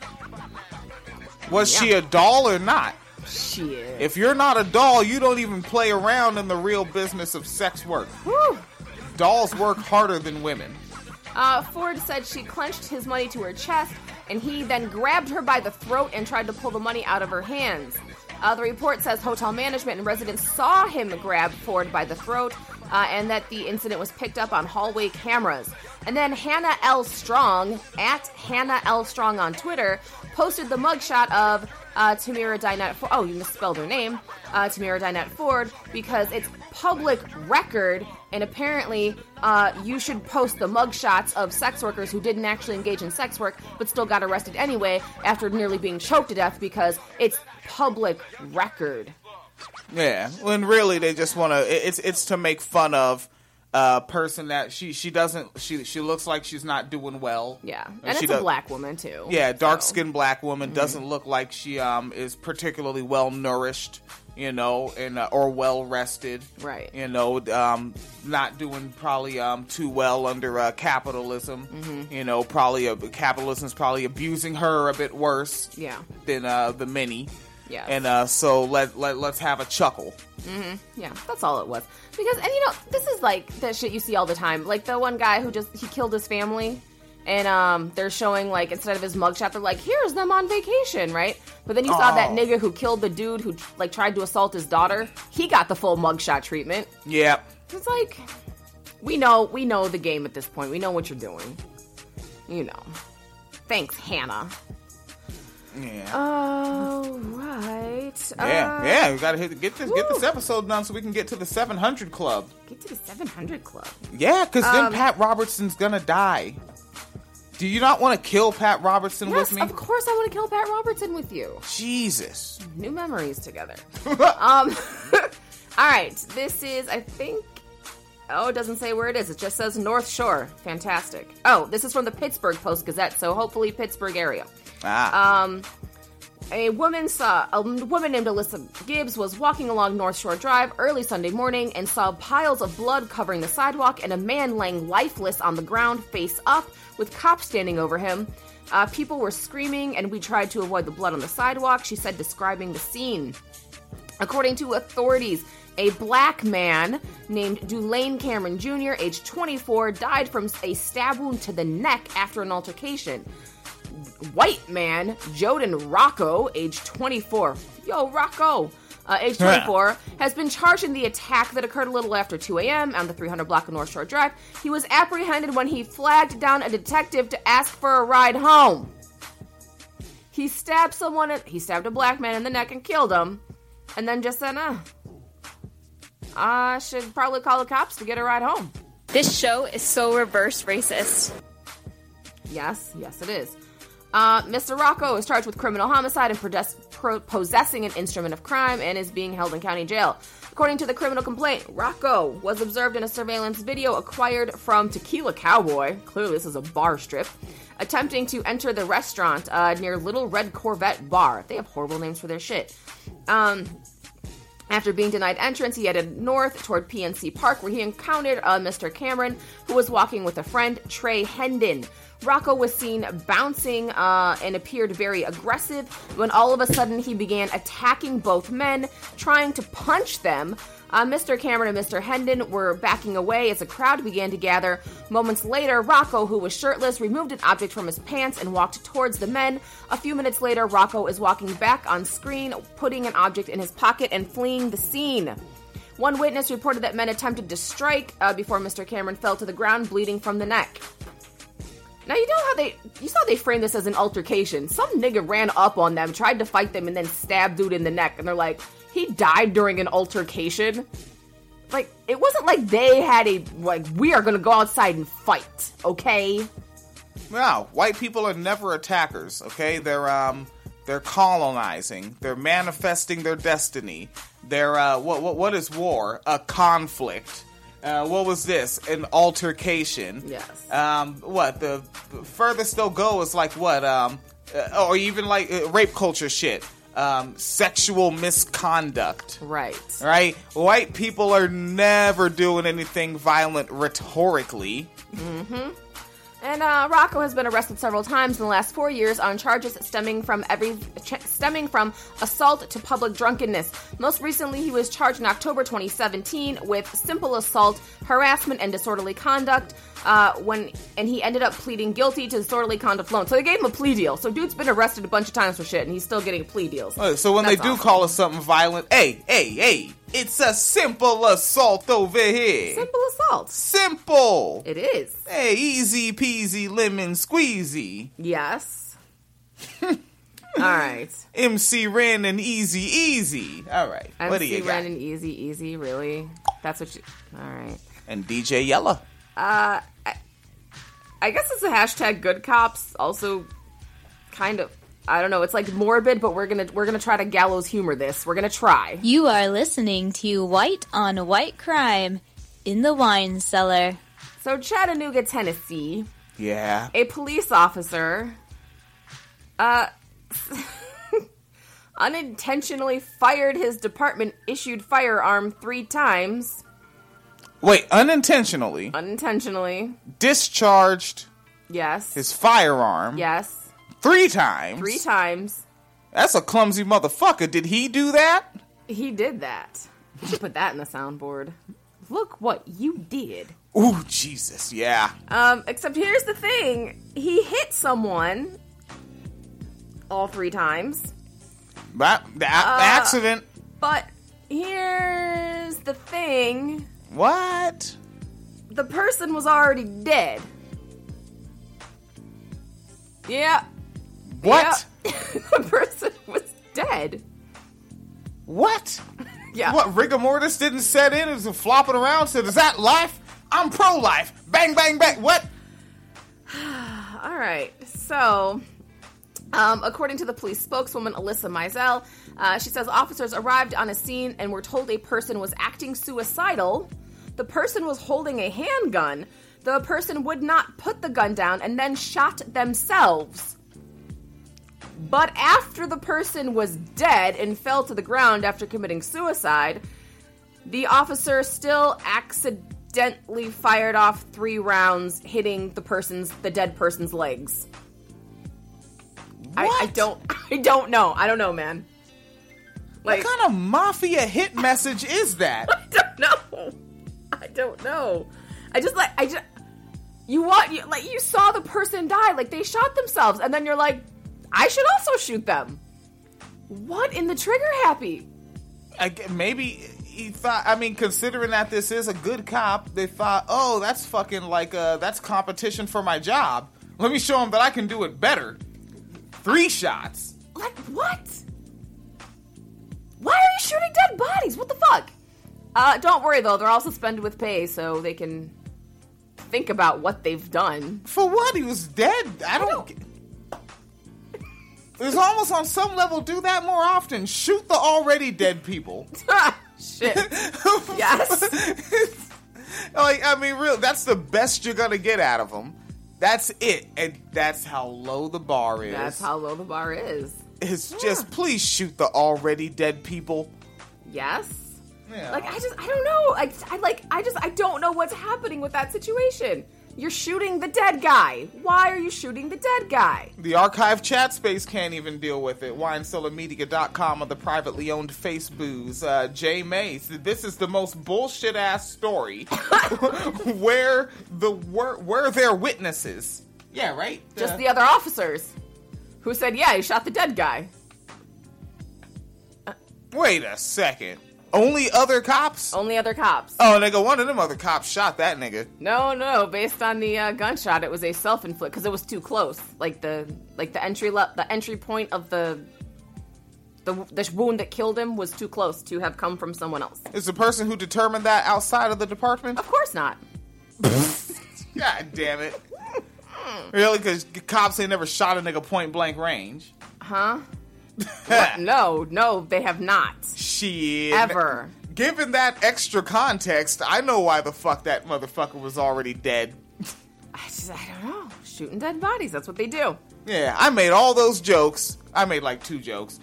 Was she a doll or not? Shit. If you're not a doll, you don't even play around in the real business of sex work. Whew. Dolls work harder than women. Ford said she clenched his money to her chest, and he then grabbed her by the throat and tried to pull the money out of her hands. The report says hotel management and residents saw him grab Ford by the throat, and that the incident was picked up on hallway cameras. And then Hannah L. Strong, at Hannah L. Strong on Twitter, posted the mugshot of Tamara Dinette Ford. Oh, you misspelled her name. Tamara Dinette Ford, because it's public record, and apparently you should post the mugshots of sex workers who didn't actually engage in sex work but still got arrested anyway after nearly being choked to death because it's public record. Yeah, when really they just want to. It's to make fun of a person that she looks like she's not doing well. Yeah, and it's a black woman too. Yeah, dark-skinned black woman doesn't look like she is particularly well nourished, you know, and or well rested. Right. You know, not doing probably too well under capitalism. You know, capitalism's probably abusing her a bit worse. Yeah. Than the many. Yeah. And so let's have a chuckle. Yeah, that's all it was. Because, and you know, this is like that shit you see all the time. Like the one guy who he killed his family, and they're showing, like, instead of his mugshot, they're like, here's them on vacation, right? But then you saw that nigga who killed the dude who, like, tried to assault his daughter. He got the full mugshot treatment. Yep. It's like, we know the game at this point. We know what you're doing. You know. Thanks, Hannah. Yeah. Oh, right. Yeah. We gotta get this episode done so we can get to the 700 Club. Get to the 700 Club. Yeah, because then Pat Robertson's gonna die. Do you not want to kill Pat Robertson with me? Yes, of course I want to kill Pat Robertson with you. Jesus. New memories together. All right. This is, I think. Oh, it doesn't say where it is. It just says North Shore. Fantastic. Oh, this is from the Pittsburgh Post-Gazette, so hopefully Pittsburgh area. A woman named Alyssa Gibbs was walking along North Shore Drive early Sunday morning and saw piles of blood covering the sidewalk and a man laying lifeless on the ground face up with cops standing over him. People were screaming and we tried to avoid the blood on the sidewalk, she said, describing the scene. According to authorities, a black man named Dulane Cameron Jr., age 24, died from a stab wound to the neck after an altercation. White man, Joden Rocco, age 24. Yo, Rocco! Age 24, has been charged in the attack that occurred a little after 2 a.m. on the 300 block of North Shore Drive. He was apprehended when he flagged down a detective to ask for a ride home. He stabbed a black man in the neck and killed him, and then just said, should probably call the cops to get a ride home. This show is so reverse racist. Yes, it is. Mr. Rocco is charged with criminal homicide and possessing an instrument of crime and is being held in county jail. According to the criminal complaint, Rocco was observed in a surveillance video acquired from Tequila Cowboy, clearly this is a bar strip, attempting to enter the restaurant near Little Red Corvette Bar. They have horrible names for their shit. After being denied entrance, he headed north toward PNC Park, where he encountered Mr. Cameron, who was walking with a friend, Trey Hendon. Rocco was seen bouncing and appeared very aggressive when all of a sudden he began attacking both men, trying to punch them. Mr. Cameron and Mr. Hendon were backing away as a crowd began to gather. Moments later, Rocco, who was shirtless, removed an object from his pants and walked towards the men. A few minutes later, Rocco is walking back on screen, putting an object in his pocket and fleeing the scene. One witness reported that men attempted to strike before Mr. Cameron fell to the ground, bleeding from the neck. Now, you know how you saw they framed this as an altercation. Some nigga ran up on them, tried to fight them, and then stabbed dude in the neck. And they're like, he died during an altercation? Like, it wasn't like they had we are gonna go outside and fight, okay? No, white people are never attackers, okay? They're colonizing. They're manifesting their destiny. They're, what is war? A conflict. What was this? An altercation. Yes. The furthest they'll go is like what? Or even like rape culture shit. Sexual misconduct. Right. White people are never doing anything violent rhetorically. Mm-hmm. And Rocco has been arrested several times in the last 4 years on charges stemming from assault to public drunkenness. Most recently, he was charged in October 2017 with simple assault, harassment, and disorderly conduct. And he ended up pleading guilty to disorderly conduct alone. So they gave him a plea deal. So dude's been arrested a bunch of times for shit, and he's still getting plea deals. So when they do call us something violent, hey, it's a simple assault over here. Simple assault. Simple. It is. Hey, easy peasy lemon squeezy. Yes. All right. MC Ren and Easy. All right. What do you got? MC Ren and Easy, really? That's what you... All right. And DJ Yella. I guess it's a hashtag good cops. Also, kind of... I don't know, it's like morbid, but we're gonna try to gallows humor this. We're gonna try. You are listening to White on White Crime in the Wine Cellar. So Chattanooga, Tennessee. Yeah. A police officer unintentionally fired his department-issued firearm 3 times. Wait, unintentionally? Unintentionally. Discharged. Yes. His firearm. Yes. 3 times? 3 times. That's a clumsy motherfucker. Did he do that? He did that. You should put that in the soundboard. Look what you did. Ooh, Jesus, yeah. Except here's the thing. He hit someone all 3 times. But the accident. But here's the thing. What? The person was already dead. Yeah. What? Yeah. The person was dead. What? Yeah. What, rigor mortis didn't set in? It was flopping around, said, is that life? I'm pro-life. Bang, bang, bang. What? All right. So, according to the police spokeswoman, Alyssa Mizell, she says officers arrived on a scene and were told a person was acting suicidal. The person was holding a handgun. The person would not put the gun down and then shot themselves. But after the person was dead and fell to the ground after committing suicide, the officer still accidentally fired off 3 rounds, hitting the dead person's legs. What? I don't know. I don't know, man. Like, what kind of mafia hit message is that? I don't know. You saw the person die, like they shot themselves, and then you're like, I should also shoot them. What in the trigger happy? Maybe he thought, considering that this is a good cop, they thought, oh, that's fucking that's competition for my job. Let me show him that I can do it better. 3 shots. Like, what? Why are you shooting dead bodies? What the fuck? Don't worry, though. They're all suspended with pay, so they can think about what they've done. For what? He was dead? I don't... There's almost on some level, do that more often. Shoot the already dead people. Shit. Yes. Like, I mean, real. That's the best you're gonna get out of them. That's it. And that's how low the bar is. That's how low the bar is. It's just, please shoot the already dead people. Yes. Yeah. Like, I don't know. I don't know what's happening with that situation. You're shooting the dead guy. Why are you shooting the dead guy? The archive chat space can't even deal with it. WineCellarMedia.com on the privately owned Facebooks. Jay May, this is the most bullshit ass story where they're witnesses. Yeah, right? Just the other officers who said, yeah, he shot the dead guy. Wait a second. Only other cops? Only other cops. Oh, nigga, one of them other cops shot that nigga. No. Based on the gunshot, it was a self-inflict because it was too close. Like the entry point of the wound that killed him was too close to have come from someone else. Is the person who determined that outside of the department? Of course not. God damn it. Really? Because cops ain't never shot a nigga point blank range. Huh? No, they have not. Shit. Ever. Given that extra context, I know why the fuck that motherfucker was already dead. I don't know. Shooting dead bodies, that's what they do. Yeah, I made all those jokes. I made like 2 jokes.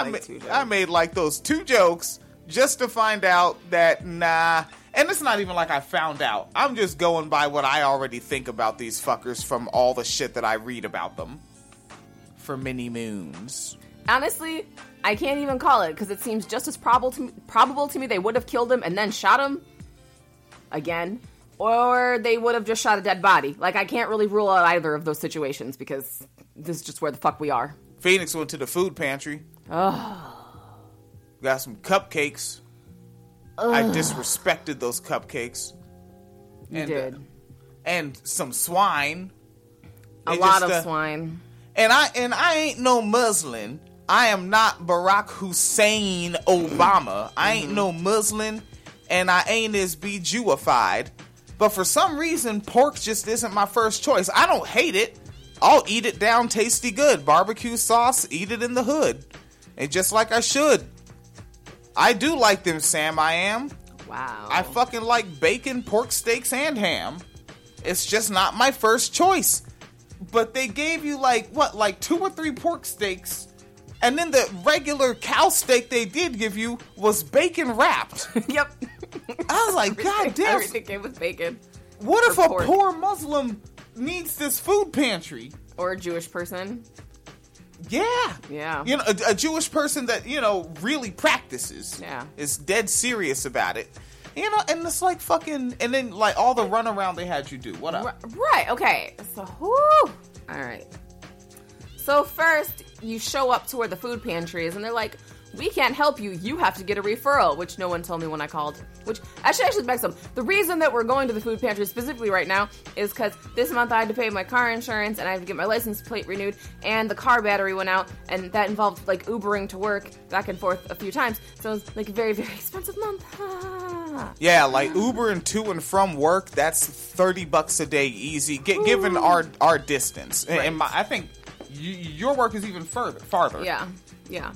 I made like those 2 jokes just to find out that, nah. And it's not even like I found out. I'm just going by what I already think about these fuckers from all the shit that I read about them. For many moons. Honestly, I can't even call it because it seems just as probable to me they would have killed him and then shot him again, or they would have just shot a dead body. Like, I can't really rule out either of those situations because this is just where the fuck we are. Phoenix went to the food pantry. Oh. Got some cupcakes. Ugh. I disrespected those cupcakes. You did. And some swine. A lot of swine. And I ain't no Muslim. I am not Barack Hussein Obama. I ain't no Muslim, and I ain't as be Jewified. But for some reason, pork just isn't my first choice. I don't hate it. I'll eat it down tasty good. Barbecue sauce, eat it in the hood. And just like I should. I do like them, Sam, I am. Wow. I fucking like bacon, pork steaks, and ham. It's just not my first choice. But they gave you like 2 or 3 pork steaks. And then the regular cow steak they did give you was bacon wrapped. Yep. I was like, God damn. Everything came with bacon. What if a poor Muslim needs this food pantry? Or a Jewish person. Yeah. Yeah. You know, a Jewish person that, really practices. Yeah. Is dead serious about it. And it's like fucking, and then like all the runaround they had you do. What up? Right, okay. So, whoo. Alright. So first, you show up to where the food pantry is, and they're like, we can't help you. You have to get a referral, which no one told me when I called. Which, actually backs up. The reason that we're going to the food pantry specifically right now is because this month I had to pay my car insurance, and I had to get my license plate renewed, and the car battery went out, and that involved, like, Ubering to work back and forth a few times. So it was, like, a very, very expensive month. Yeah, like, Ubering to and from work, that's $30 a day easy, given our distance. Right. And I think your work is even farther. Yeah.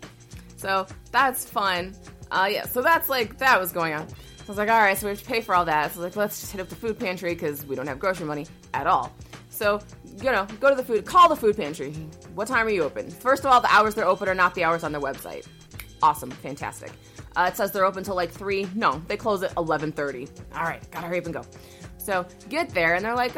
So that's fun. So that's like, that was going on. So I was like, all right, so we have to pay for all that. So I was like, let's just hit up the food pantry because we don't have grocery money at all. So, go to the call the food pantry. What time are you open? First of all, the hours they're open are not the hours on their website. Awesome. Fantastic. It says they're open till like 3. No, they close at 11:30. All right, gotta hurry up and go. So get there, and they're like,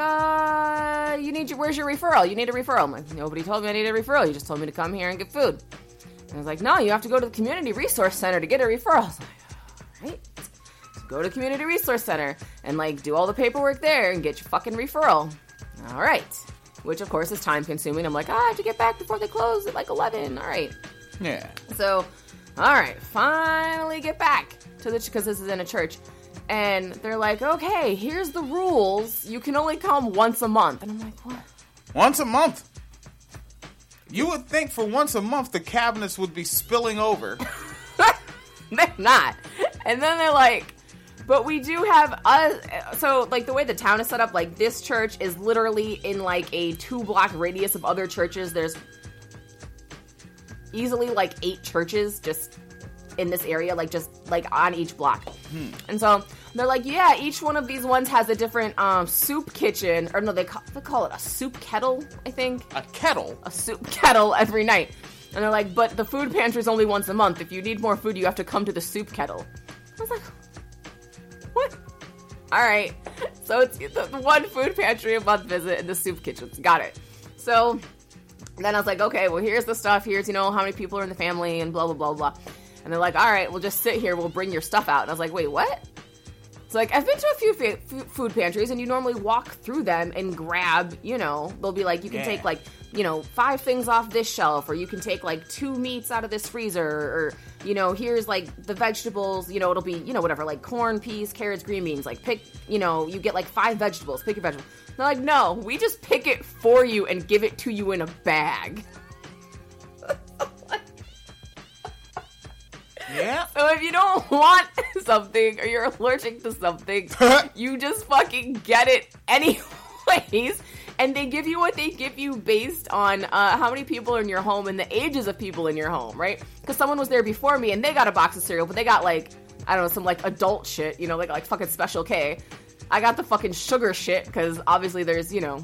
where's your referral? You need a referral. I'm like, nobody told me I needed a referral. You just told me to come here and get food. And I was like, no, you have to go to the Community Resource Center to get a referral. I was like, all right. Go to the Community Resource Center and, like, do all the paperwork there and get your fucking referral. All right. Which, of course, is time-consuming. I'm like, I have to get back before they close at, like, 11. All right. Yeah. So, all right. Finally get back to because this is in a church. And they're like, okay, here's the rules. You can only come once a month. And I'm like, what? Once a month? You would think for once a month the cabinets would be spilling over. They're not. And then they're like, but we do have so like the way the town is set up, like this church is literally in like a 2-block radius of other churches. There's easily like 8 churches just in this area, like just like on each block. And so they're like, yeah, each one of these ones has a different soup kitchen, or no, they call it a soup kettle, I think. A kettle? A soup kettle every night. And they're like, but the food pantry is only once a month. If you need more food, you have to come to the soup kettle. I was like, what? All right. So it's the one food pantry a month visit and the soup kitchens. Got it. So then I was like, okay, well, here's the stuff. Here's, how many people are in the family and blah, blah, blah, blah. And they're like, all right, we'll just sit here. We'll bring your stuff out. And I was like, wait, what? So, like, I've been to a few food pantries, and you normally walk through them and grab, they'll be like, you can take, like, 5 things off this shelf, or you can take, like, 2 meats out of this freezer, or, here's, like, the vegetables, it'll be, whatever, like, corn, peas, carrots, green beans, like, pick, you get, like, 5 vegetables, pick your vegetables. They're like, no, we just pick it for you and give it to you in a bag. Yeah. So if you don't want something or you're allergic to something, you just fucking get it anyways. And they give you what they give you based on how many people are in your home and the ages of people in your home, right? Because someone was there before me and they got a box of cereal, but they got like, I don't know, some like adult shit, like fucking Special K. I got the fucking sugar shit because obviously there's, Yeah,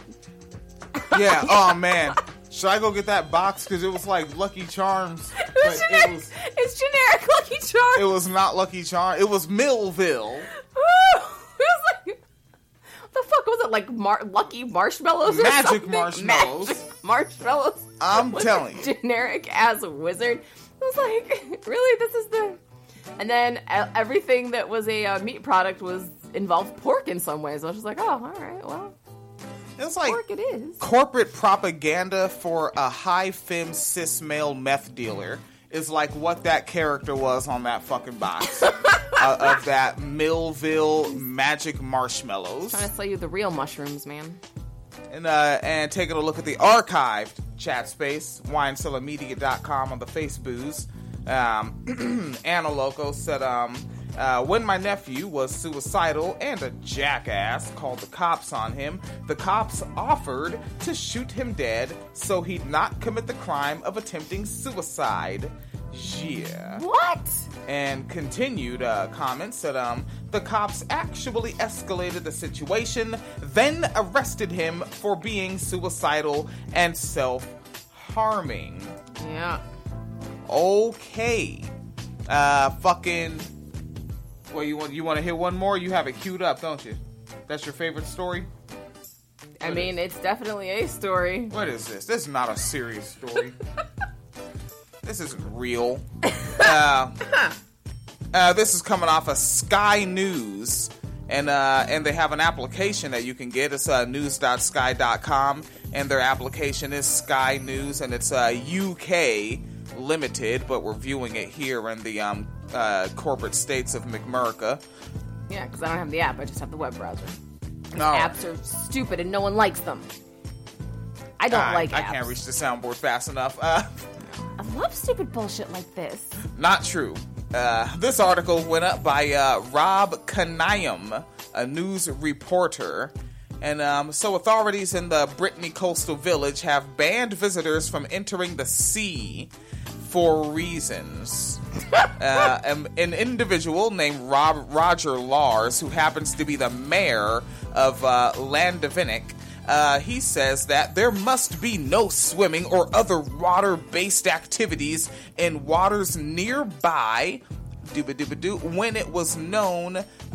oh man. Should I go get that box? Because it was like Lucky Charms. It's generic Lucky Charms. It was not Lucky Charms. It was Millville. It was like, what the fuck was it? Like Lucky Marshmallows or Magic something? Marshmallows. Magic Marshmallows. I'm telling you. Generic ass wizard. I was like, really? This is the... And then everything that was a meat product involved pork in some ways. I was just like, oh, all right, well... It's like pork it is. Corporate propaganda for a high-fem cis male meth dealer is like what that character was on that fucking box of that Millville Magic Marshmallows. Trying to sell you the real mushrooms, man. And taking a look at the archived chat space, winecellarmedia.com on the Facebooks. Anna Loco said, when my nephew was suicidal and a jackass called the cops on him, the cops offered to shoot him dead so he'd not commit the crime of attempting suicide. Yeah. What? And continued comments said, the cops actually escalated the situation, then arrested him for being suicidal and self-harming. Yeah. Okay. Fucking... Well, you want to hear one more? You have it queued up, don't you? That's your favorite story? I mean, it's definitely a story. What is this? This is not a serious story. This isn't real. This is coming off of Sky News. And they have an application that you can get. It's news.sky.com. And their application is Sky News. And it's UK limited, but we're viewing it here in the corporate states of McMurica. Yeah, because I don't have the app. I just have the web browser. No. Apps are stupid and no one likes them. I don't like apps. I can't reach the soundboard fast enough. I love stupid bullshit like this. Not true. This article went up by Rob Kanayam, a news reporter. And so authorities in the Brittany coastal village have banned visitors from entering the sea for reasons. An individual named Roger Lars, who happens to be the mayor of Landavinnick, he says that there must be no swimming or other water-based activities in waters nearby when it was known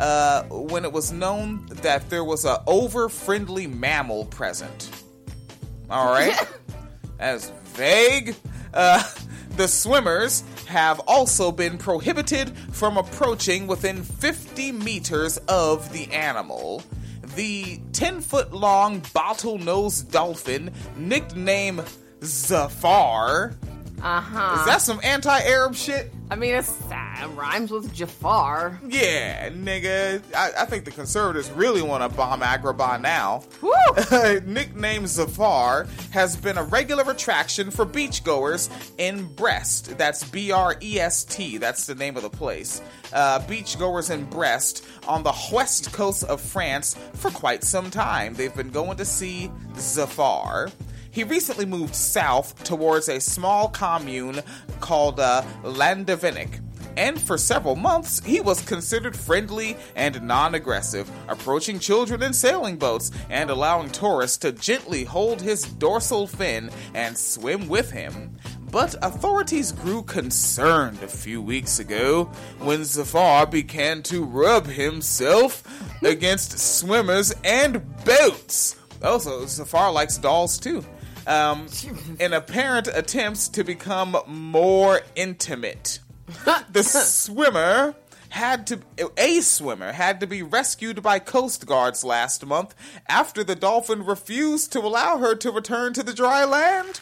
that there was a over-friendly mammal present. All right, that's vague. The swimmers have also been prohibited from approaching within 50 meters of the animal. The 10-foot-long bottlenose dolphin, nicknamed Zafar. Uh-huh. Is that some anti-Arab shit? I mean, it's sad. Rhymes with Jafar. Yeah, nigga. I think the conservatives really want to bomb Agrabah now. Woo! Nicknamed Zafar has been a regular attraction for beachgoers in Brest. That's Brest. That's the name of the place. Beachgoers in Brest on the west coast of France for quite some time. They've been going to see Zafar. He recently moved south towards a small commune called Landevinic. And for several months, he was considered friendly and non-aggressive, approaching children in sailing boats and allowing tourists to gently hold his dorsal fin and swim with him. But authorities grew concerned a few weeks ago when Zafar began to rub himself against swimmers and boats. Also, Zafar likes dolls too. In apparent attempts to become more intimate. A swimmer had to be rescued by Coast Guards last month after the dolphin refused to allow her to return to the dry land.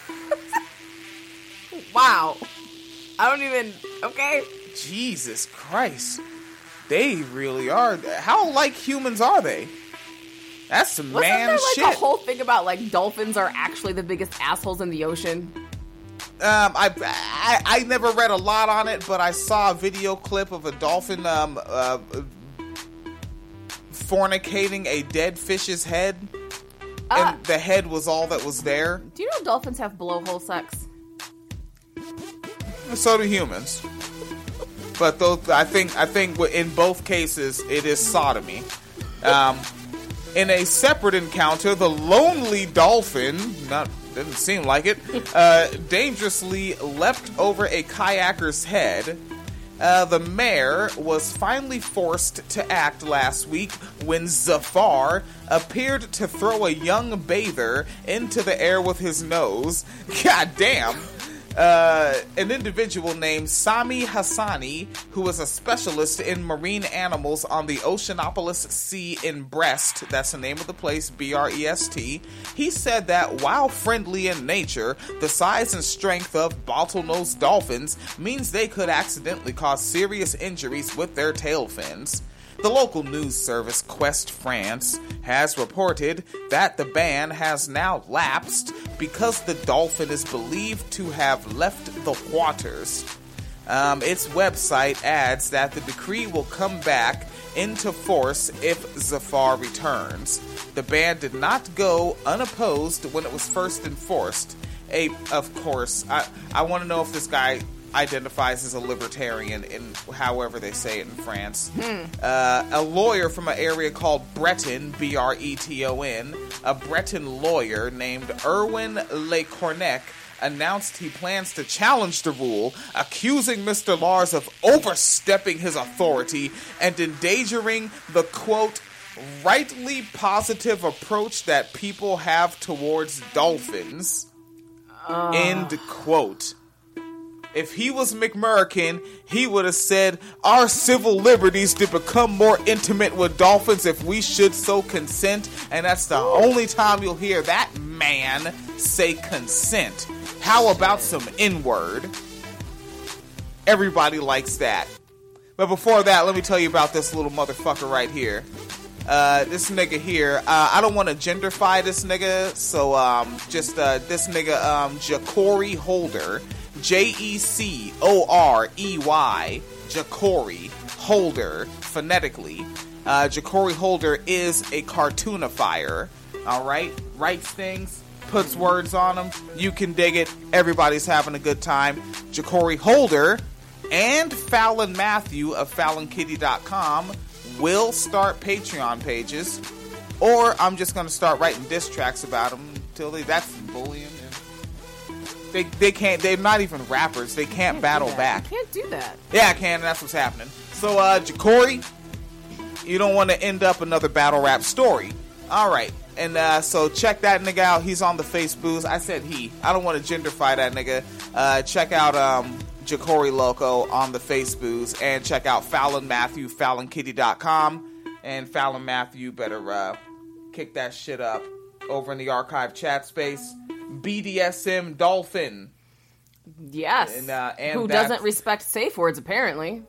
Wow. Okay. Jesus Christ. They really are. How like humans are they? That's some man shit. Wasn't there a whole thing about dolphins are actually the biggest assholes in the ocean? I never read a lot on it, but I saw a video clip of a dolphin fornicating a dead fish's head, and the head was all that was there. Do you know dolphins have blowhole sex? So do humans, but those I think in both cases it is sodomy. In a separate encounter, the lonely dolphin didn't seem like it, dangerously leapt over a kayaker's head. The mayor was finally forced to act last week when Zafar appeared to throw a young bather into the air with his nose. God damn. An individual named Sami Hassani, who is a specialist in marine animals on the Oceanopolis Sea in Brest, that's the name of the place, B-R-E-S-T, he said that while friendly in nature, the size and strength of bottlenose dolphins means they could accidentally cause serious injuries with their tail fins. The local news service Quest France has reported that the ban has now lapsed because the dolphin is believed to have left the waters. Its website adds that the decree will come back into force if Zafar returns. The ban did not go unopposed when it was first enforced. Of course, I want to know if this guy identifies as a libertarian in however they say it in France. A lawyer from an area called Breton, B-R-E-T-O-N, a Breton lawyer named Erwin Lecornec announced he plans to challenge the rule, accusing Mr. Lars of overstepping his authority and endangering the, quote, rightly positive approach that people have towards dolphins, end quote. If he was McMurrican, he would have said, our civil liberties to become more intimate with dolphins if we should so consent. And that's the only time you'll hear that man say consent. How about some N-word? Everybody likes that. But before that, let me tell you about this little motherfucker right here. This nigga here, I don't want to genderfy this nigga, so this nigga, Ja'Cory Holder, Jecorey, Ja'Cory Holder, phonetically. Ja'Cory Holder is a cartoonifier, alright? Writes things, puts words on them, you can dig it, everybody's having a good time. Ja'Cory Holder and Fallon Matthew of FallonKitty.com will start Patreon pages, or I'm just going to start writing diss tracks about them until that's bullying. They can't, they're not even rappers, they can't battle back. You can't do that. Yeah, I can, and that's what's happening. So, Ja'Cory, you don't want to end up another battle rap story. Alright, and so check that nigga out, he's on the Facebooks. I said he, I don't want to genderfy that nigga. Check out, Ja'Cory Loco on the Facebooks, and check out Fallon Matthew, FallonKitty.com, and Fallon Matthew better kick that shit up over in the archive chat space. BDSM Dolphin. Yes. And who doesn't respect safe words, apparently.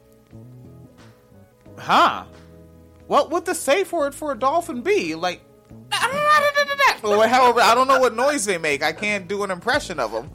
Huh? What would the safe word for a dolphin be? Like, however, I don't know what noise they make. I can't do an impression of them.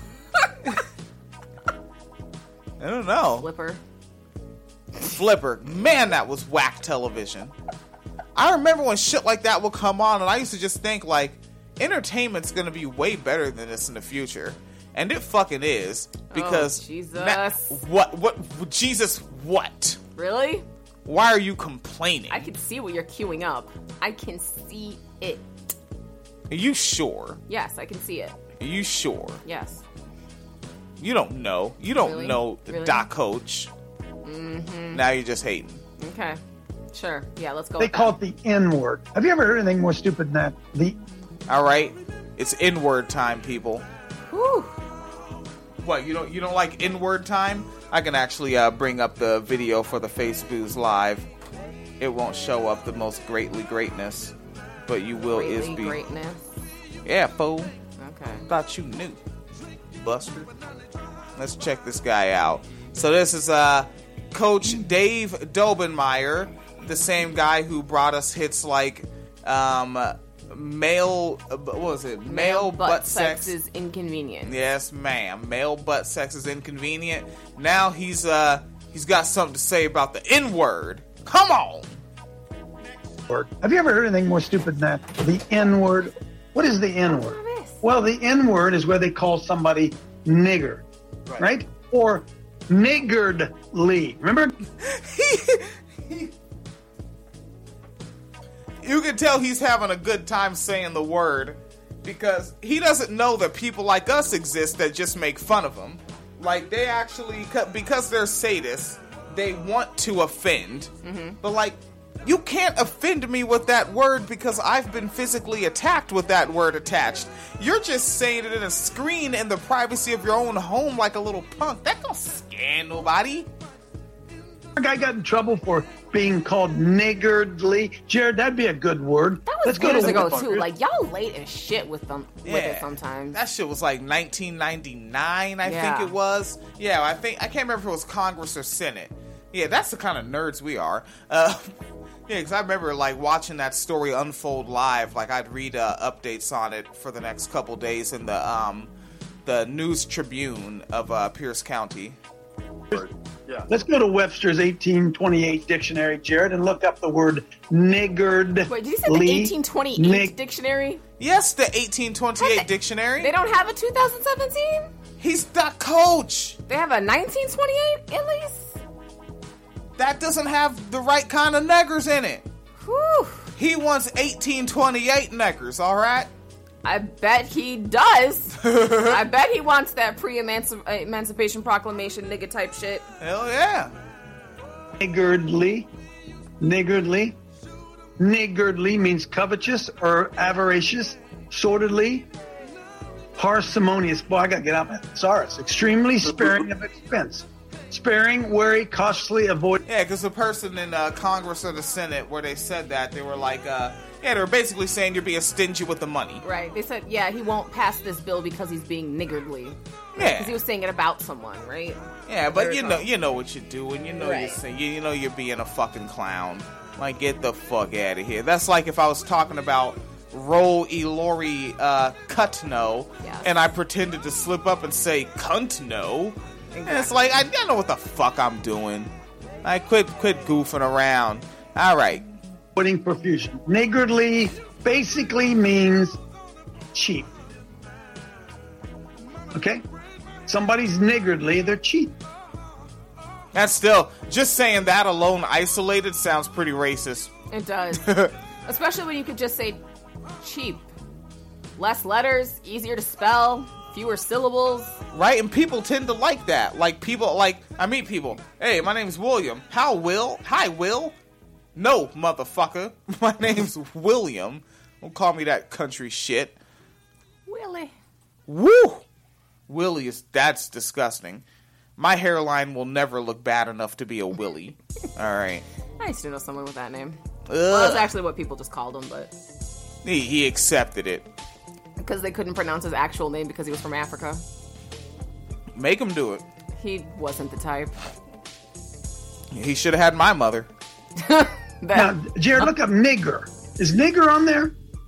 I don't know. Flipper. Man, that was whack television. I remember when shit like that would come on, and I used to just think, like, entertainment's gonna be way better than this in the future. And it fucking is. Because... Oh, Jesus. What? Jesus, what? Really? Why are you complaining? I can see what you're queuing up. I can see it. Are you sure? Yes, I can see it. Are you sure? Yes. You don't know. You don't Really? know Really? Doc Coach. Mm-hmm. Now you're just hating. Okay. Sure. Yeah, let's go They with call that. it the N-word. Have you ever heard anything more stupid than that? All right. It's N-word time, people. Whew. What, you don't like N-word time? I can actually bring up the video for the Facebooks Live. It won't show up the most greatly greatness, but you will Greatly is be greatness. Yeah, fool. Okay. Thought you knew, Buster. Let's check this guy out. So this is Coach Dave Dobenmeyer, the same guy who brought us hits like male butt sex is inconvenient. Yes, ma'am. Male butt sex is inconvenient. Now he's got something to say about the N-word. Come on. Have you ever heard anything more stupid than that? The N-word. What is the N-word? Well, the N-word is where they call somebody nigger, right? Or niggardly. Remember? You can tell he's having a good time saying the word because he doesn't know that people like us exist that just make fun of him. Like, they actually, because they're sadists, they want to offend. Mm-hmm. But, like, you can't offend me with that word because I've been physically attacked with that word attached. You're just saying it in a screen in the privacy of your own home like a little punk. That don't scare nobody. A guy got in trouble for being called niggardly. Jared, that'd be a good word. That was years ago, too. Like, y'all late as shit with it sometimes. That shit was like 1999, I think it was. Yeah, I can't remember if it was Congress or Senate. Yeah, that's the kind of nerds we are. Yeah, because I remember, like, watching that story unfold live. Like, I'd read updates on it for the next couple days in the News Tribune of Pierce County. Yeah. Let's go to Webster's 1828 dictionary, Jared, and look up the word niggard. Wait, did you say the 1828 dictionary? Yes, the 1828 dictionary. They don't have a 2017? He's the coach. They have a 1928 at least? That doesn't have the right kind of neggers in it. Whew. He wants 1828 neggers, all right? I bet he does. I bet he wants that pre-Emancipation Proclamation nigga type shit. Hell yeah. Niggardly. Niggardly means covetous or avaricious, sordidly, parsimonious. Boy, I gotta get out my thesaurus. Extremely sparing of expense. Sparing, wary, cautiously avoid. Yeah, because the person in Congress or the Senate where they said that, they were like, they were basically saying you're being stingy with the money. Right. They said, yeah, he won't pass this bill because he's being niggardly. Yeah. Because he was saying it about someone, right? Yeah, but you know what you're doing. You know you're saying, you know you're being a fucking clown. Like, get the fuck out of here. That's like if I was talking about Roll Elori Cutno, and I pretended to slip up and say cunt no. Exactly. And it's like, I know what the fuck I'm doing. I quit goofing around. All right. Putting profusion. Niggardly basically means cheap. Okay? Somebody's niggardly, they're cheap. That's still, just saying that alone isolated sounds pretty racist. It does. Especially when you could just say cheap. Less letters, easier to spell, fewer syllables. Right, and people tend to like that. Like, people, like, I meet people. Hey, my name's William. How, Will? Hi, Will. No, motherfucker. My name's William. Don't call me that country shit. Willie. Woo! Willie that's disgusting. My hairline will never look bad enough to be a Willie. Alright. I used to know someone with that name. Well, that's actually what people just called him, but... He accepted it. Because they couldn't pronounce his actual name because he was from Africa. Make him do it. He wasn't the type. He should have had my mother. Now, Jared, look up nigger. Is nigger on there?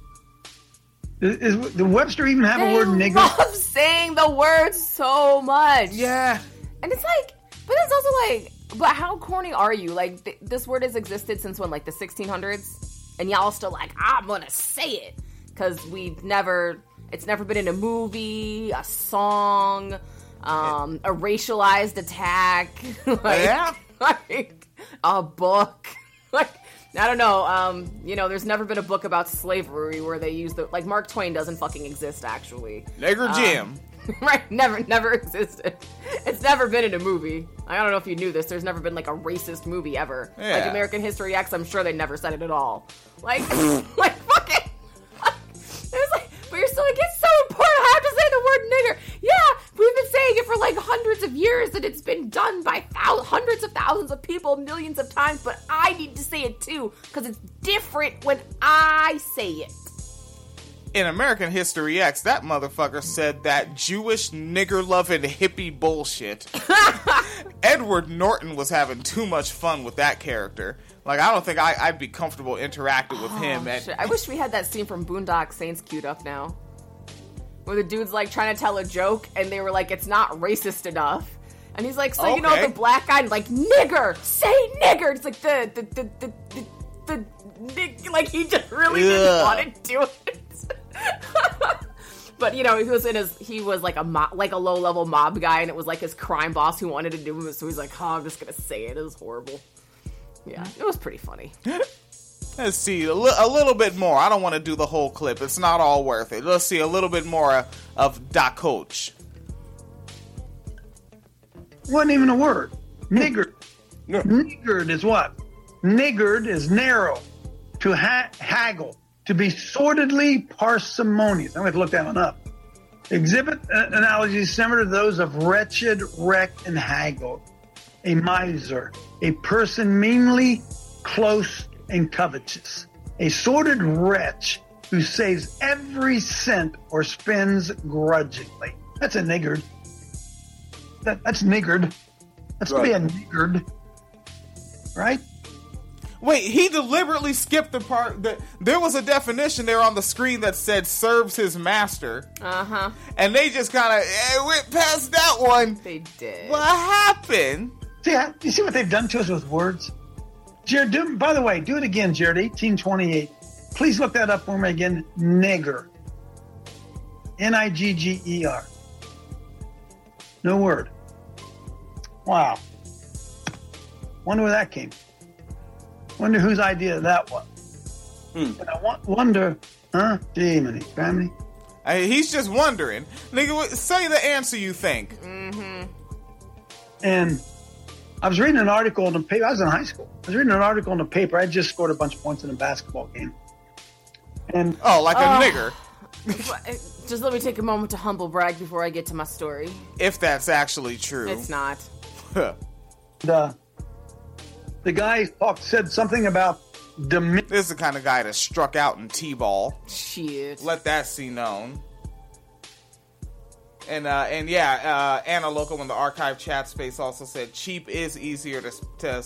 Does Webster even have a word nigger? I love saying the word so much. Yeah. And it's like, but it's also like, but how corny are you? Like, this word has existed since when, like the 1600s? And y'all still like, I'm gonna say it. Because it's never been in a movie, a song, a racialized attack, like a book. Like, I don't know, there's never been a book about slavery where they use like Mark Twain doesn't fucking exist, actually. Nigger Jim. Right, never existed. It's never been in a movie. I don't know if you knew this, there's never been like a racist movie ever. Yeah. Like American History X, I'm sure they never said it at all. Like, like fucking, it was like, but you're still like, it's so important, I have to say the word nigger. Yeah, we've been saying it for like hundreds of years, and it's been done by hundreds of thousands of people millions of times, but I need to say it too, because it's different when I say it. In American History X, that motherfucker said that Jewish nigger-loving hippie bullshit. Edward Norton was having too much fun with that character. Like, I don't think I'd be comfortable interacting with him. I wish we had that scene from Boondock Saints queued up now. Where the dude's, like, trying to tell a joke, and they were like, it's not racist enough. And he's like, so, you know, the black guy, like, nigger! Say nigger! It's like, the like, he just really didn't want to do it. But, you know, he was like a low-level mob guy, and it was like his crime boss who wanted to do it, so he's like, I'm just gonna say it. It was horrible. Yeah, it was pretty funny. Let's see, a little bit more. I don't want to do the whole clip. It's not all worth it. Let's see a little bit more of Da Coach. Wasn't even a word. Niggard. Niggard is what? Niggard is narrow. To haggle. To be sordidly parsimonious. I'm going to look that one up. Exhibit analogies similar to those of wretched, wreck, and haggle. A miser. A person meanly close and covetous. A sordid wretch who saves every cent or spends grudgingly. That's a niggard. That's niggard. That's right. To be a niggard. Right? Wait, he deliberately skipped the part that there was a definition there on the screen that said serves his master. Uh-huh. And they just kind of went past that one. They did. What happened? See, you see what they've done to us with words? Jared, by the way, do it again, Jared, 1828. Please look that up for me again. Nigger. Nigger. No word. Wow. Wonder where that came from. Wonder whose idea that was. And I wonder, Demony, family. He's just wondering. Nigga, say the answer you think. Mm-hmm. And I was reading an article in the paper. I was in high school. I was reading an article in the paper. I just scored a bunch of points in a basketball game. And like a nigger. Just let me take a moment to humble brag before I get to my story. If that's actually true. It's not. The guy said something about this is the kind of guy that struck out in T-ball. Shit. Let that be known. And Anna Loco in the archive chat space also said cheap is easier to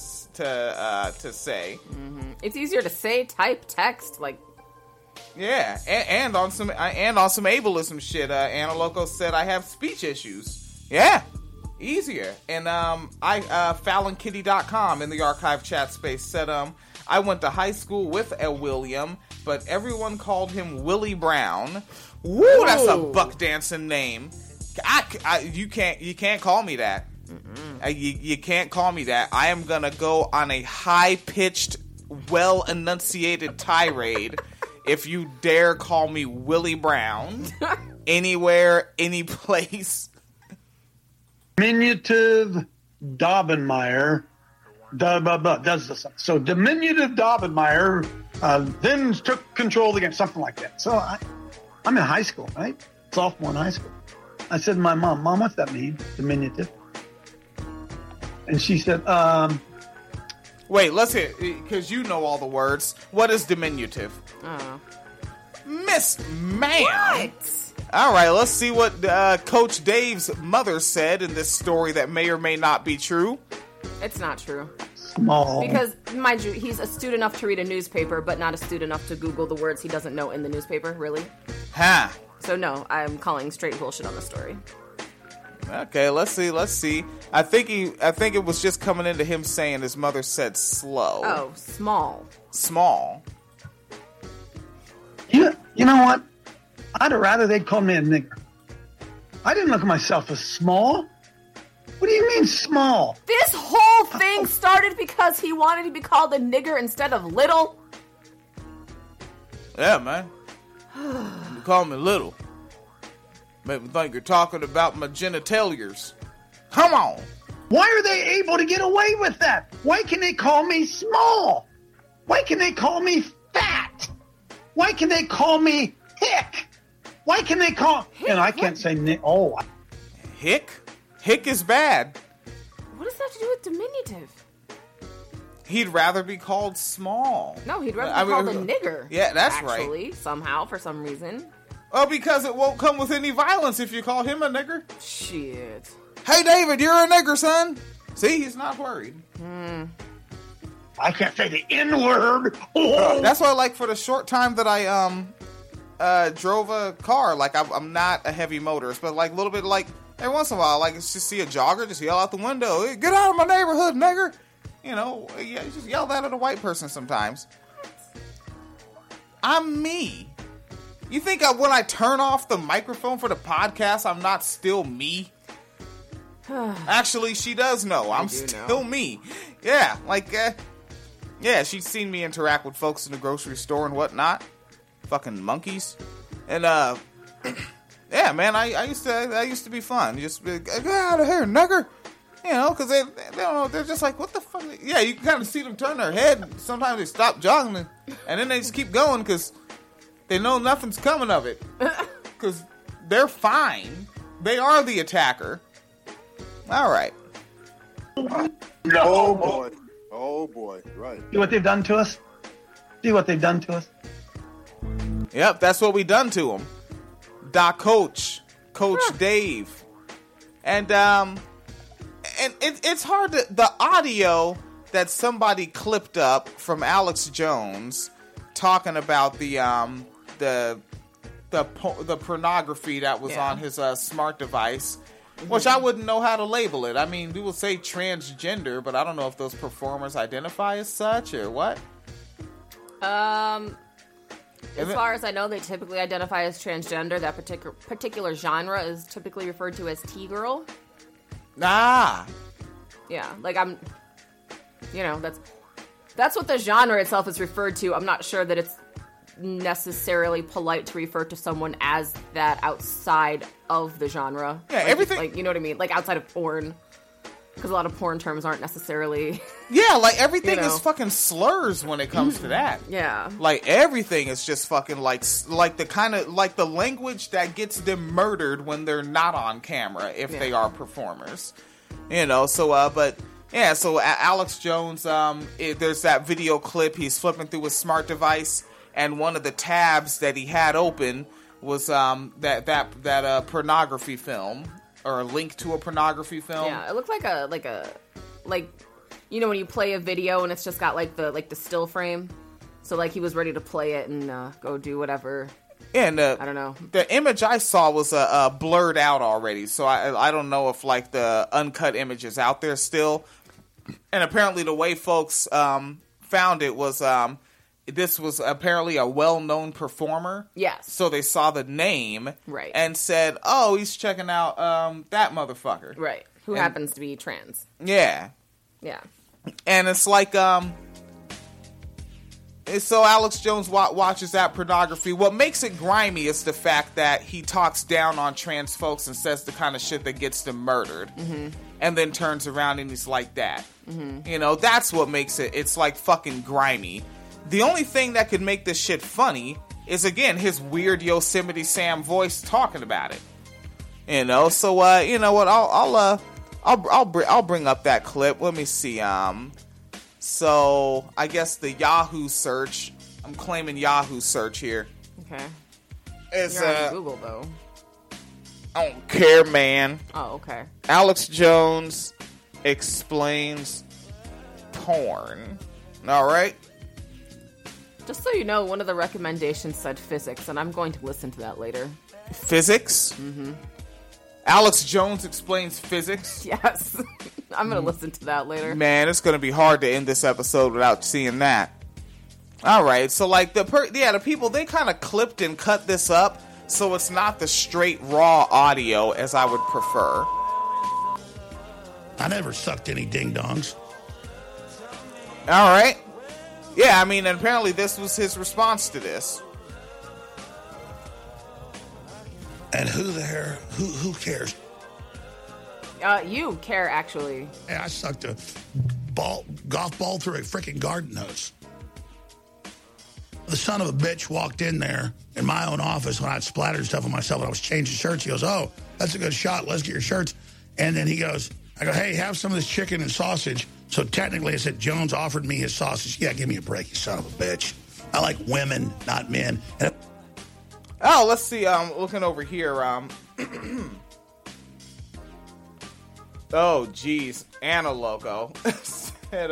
say. Mm-hmm. It's easier to say, type, text, like. Yeah, and on some ableism shit. Anna Loco said I have speech issues. Yeah. Easier. And FallonKitty.com in the archive chat space said, I went to high school with a William, but everyone called him Willie Brown. Woo, that's a buck dancing name. You can't call me that. You can't call me that. I am gonna go on a high-pitched, well-enunciated tirade if you dare call me Willie Brown. Anywhere, any place. Diminutive Daubenmeier does this. So diminutive Daubenmeier then took control of the game, something like that. So I'm in high school, right? Sophomore in high school. I said to my mom, what's that mean? Diminutive. And she said, Wait, let's hear, because you know all the words. What is diminutive? Oh. Miss Ma'am. What? All right, let's see what Coach Dave's mother said in this story that may or may not be true. It's not true. Small. Because, mind you, he's astute enough to read a newspaper, but not astute enough to Google the words he doesn't know in the newspaper, really. Huh. So no, I'm calling straight bullshit on the story. Okay, let's see. I think it was just coming into him saying his mother said slow. Oh, small. Small. You know what? I'd rather they'd call me a nigger. I didn't look at myself as small. What do you mean small? This whole thing started because he wanted to be called a nigger instead of little. Yeah, man. You call me little. Make me think you're talking about my genitalias. Come on. Why are they able to get away with that? Why can they call me small? Why can they call me fat? Why can they call me hick? Why can they call... And I can't say... Hick? Hick is bad. What does that have to do with diminutive? He'd rather be called small. No, he'd rather be called a nigger. Yeah, that's right. Actually, somehow, for some reason. Oh, because it won't come with any violence if you call him a nigger. Shit. Hey, David, you're a nigger, son. See, he's not worried. I can't say the N-word. Oh. That's why, like, for the short time that I drove a car, like, I'm not a heavy motorist, but, like, a little bit, like, every once in a while, like, just see a jogger, just yell out the window, hey, get out of my neighborhood, nigger. You know, yeah, you just yell that at a white person sometimes. I'm me. You think when I turn off the microphone for the podcast, I'm not still me? Actually, she does know. I'm still me. Yeah, like, yeah, she's seen me interact with folks in the grocery store and whatnot. Fucking monkeys. And, yeah, man, that used to be fun. Just be, get out of here, nigger. You know, because they don't know. They're just like, what the fuck? Yeah, you can kind of see them turn their head. Sometimes they stop jogging, and then they just keep going because they know nothing's coming of it. Because they're fine. They are the attacker. All right. Oh, boy. Oh, boy. Right. See what they've done to us? See what they've done to us? Yep, that's what we done to them. Coach Dave. And it's hard to... The audio that somebody clipped up from Alex Jones talking about the pornography that was on his smart device, which I wouldn't know how to label it. I mean, we will say transgender, but I don't know if those performers identify as such or what. As far as I know, they typically identify as transgender. That particular genre is typically referred to as T-girl. Ah. Yeah, like that's what the genre itself is referred to. I'm not sure that it's necessarily polite to refer to someone as that outside of the genre. Yeah, everything. Like, you know what I mean? Like outside of porn. Because a lot of porn terms aren't necessarily... Yeah, like everything is fucking slurs when it comes to that. Yeah. Like everything is just fucking like the kind of, like the language that gets them murdered when they're not on camera if they are performers. You know, so, but... Yeah, so Alex Jones, there's that video clip. He's flipping through his smart device, and one of the tabs that he had open was that pornography film, or a link to a pornography film. Yeah, it looked like you know when you play a video and it's just got like the still frame. So like he was ready to play it and go do whatever. And I don't know. The image I saw was blurred out already, so I don't know if like the uncut image is out there still. And apparently the way folks found it was this was apparently a well-known performer. Yes. So they saw the name right and said, "Oh, he's checking out that motherfucker." Right. Who happens to be trans. Yeah. Yeah. And it's like so Alex Jones watches that pornography. What makes it grimy is the fact that he talks down on trans folks and says the kind of shit that gets them murdered. Mm-hmm. And then turns around and he's like that. Mm-hmm. You know, that's what makes it's like fucking grimy. The only thing that could make this shit funny is, again, his weird Yosemite Sam voice talking about it. You know, so you know what? I'll bring up that clip. Let me see. So I guess the Yahoo search. I'm claiming Yahoo search here. Okay. It's You're on Google though. I don't care, man. Oh, okay. Alex Jones explains porn. All right. Just so you know, one of the recommendations said physics, and I'm going to listen to that later. Physics? Mm-hmm. Alex Jones explains physics? Yes. I'm going to listen to that later. Man, it's going to be hard to end this episode without seeing that. All right, so like the people, they kind of clipped and cut this up, so it's not the straight raw audio as I would prefer. I never sucked any ding-dongs. All right. Yeah, I mean, and apparently this was his response to this. And who cares? You care, actually. Hey, I sucked a golf ball through a freaking garden hose. The son of a bitch walked in there in my own office when I'd splattered stuff on myself and I was changing shirts. He goes, "Oh, that's a good shot. Let's get your shirts." And then he goes, I go, "Hey, have some of this chicken and sausage." So technically I said, Jones offered me his sausage. Yeah, give me a break, you son of a bitch. I like women, not men. Oh, let's see. Looking over here. Oh, geez. Anna Loco said,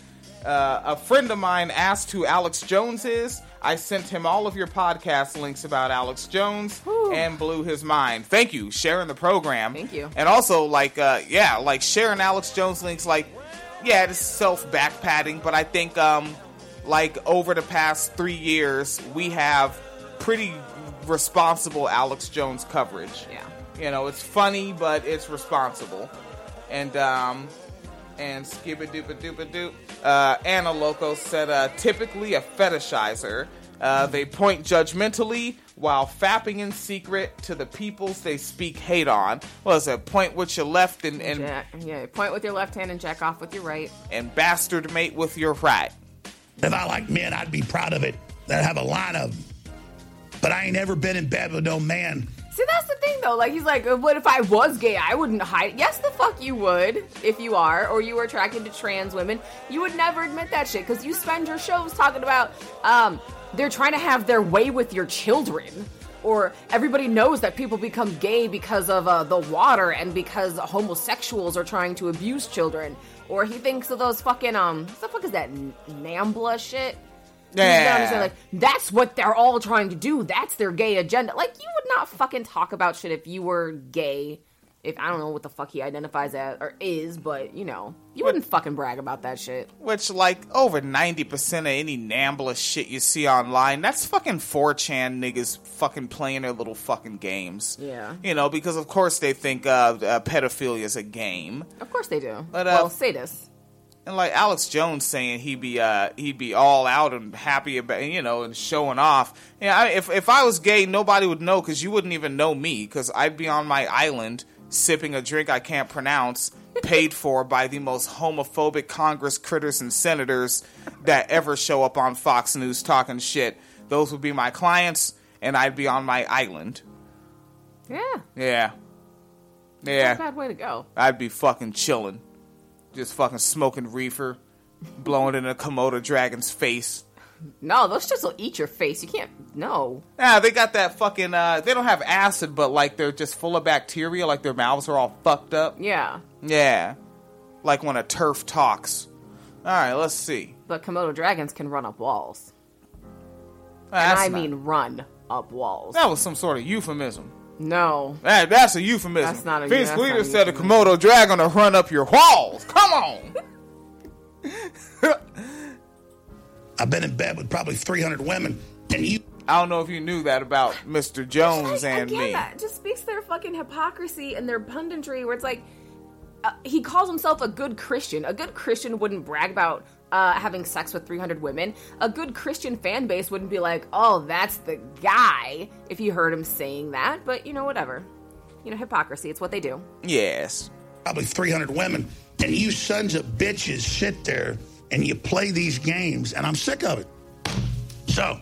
a friend of mine asked who Alex Jones is. I sent him all of your podcast links about Alex Jones and blew his mind. Thank you, sharing the program. Thank you. And also, like sharing Alex Jones links, it's self-backpatting, but I think, over the past 3 years, we have pretty responsible Alex Jones coverage. Yeah. You know, it's funny, but it's responsible. And skibba-dooba-dooba-doop. Anna Loco said, typically a fetishizer. They point judgmentally while fapping in secret to the peoples they speak hate on. Well, it's a point with your left and point with your left hand and jack off with your right. And bastard mate with your right. If I like men, I'd be proud of it. I'd have a line of them. But I ain't ever been in bed with no man. See, that's the thing, though. Like, he's like, what if I was gay? I wouldn't hide. Yes, the fuck you would, if you are, or you were attracted to trans women. You would never admit that shit, because you spend your shows talking about, they're trying to have their way with your children. Or everybody knows that people become gay because of the water and because homosexuals are trying to abuse children. Or he thinks of those fucking, what the fuck is that, NAMBLA shit? Yeah. Like, that's what they're all trying to do. That's their gay agenda. Like, you would not fucking talk about shit if you were gay. If I don't know what the fuck he identifies as or is, but you know, you wouldn't fucking brag about that shit. Which, like, over 90% of any NAMBLA shit you see online, that's fucking 4chan niggas fucking playing their little fucking games. Yeah. You know, because of course they think pedophilia is a game. Of course they do. But, well, sadists. And like Alex Jones saying he'd be all out and happy about, you know, and showing off. Yeah, if I was gay, nobody would know because you wouldn't even know me because I'd be on my island sipping a drink I can't pronounce, paid for by the most homophobic Congress critters and senators that ever show up on Fox News talking shit. Those would be my clients, and I'd be on my island. Yeah. Yeah. That's a bad way to go. I'd be fucking chilling. Just fucking smoking reefer, blowing it in a Komodo dragon's face. No, those shits will eat your face. You can't, no. Yeah, they got that fucking, they don't have acid, but like they're just full of bacteria, like their mouths are all fucked up. Yeah. Yeah. Like when a turf talks. Alright, let's see. But Komodo dragons can run up walls. Mean run up walls. That was some sort of euphemism. No. That's a euphemism. That's not a Vince Cleaver said a Komodo dragon to run up your walls. Come on. I've been in bed with probably 300 women, and you... I don't know if you knew that about Mr. Jones and me. That just speaks to their fucking hypocrisy and their punditry, where it's like, he calls himself a good Christian. A good Christian wouldn't brag about having sex with 300 women. A good Christian fan base wouldn't be like, oh, that's the guy, if you heard him saying that. But, you know, whatever. You know, hypocrisy, it's what they do. Yes. Probably 300 women, and you sons of bitches sit there and you play these games, and I'm sick of it. So,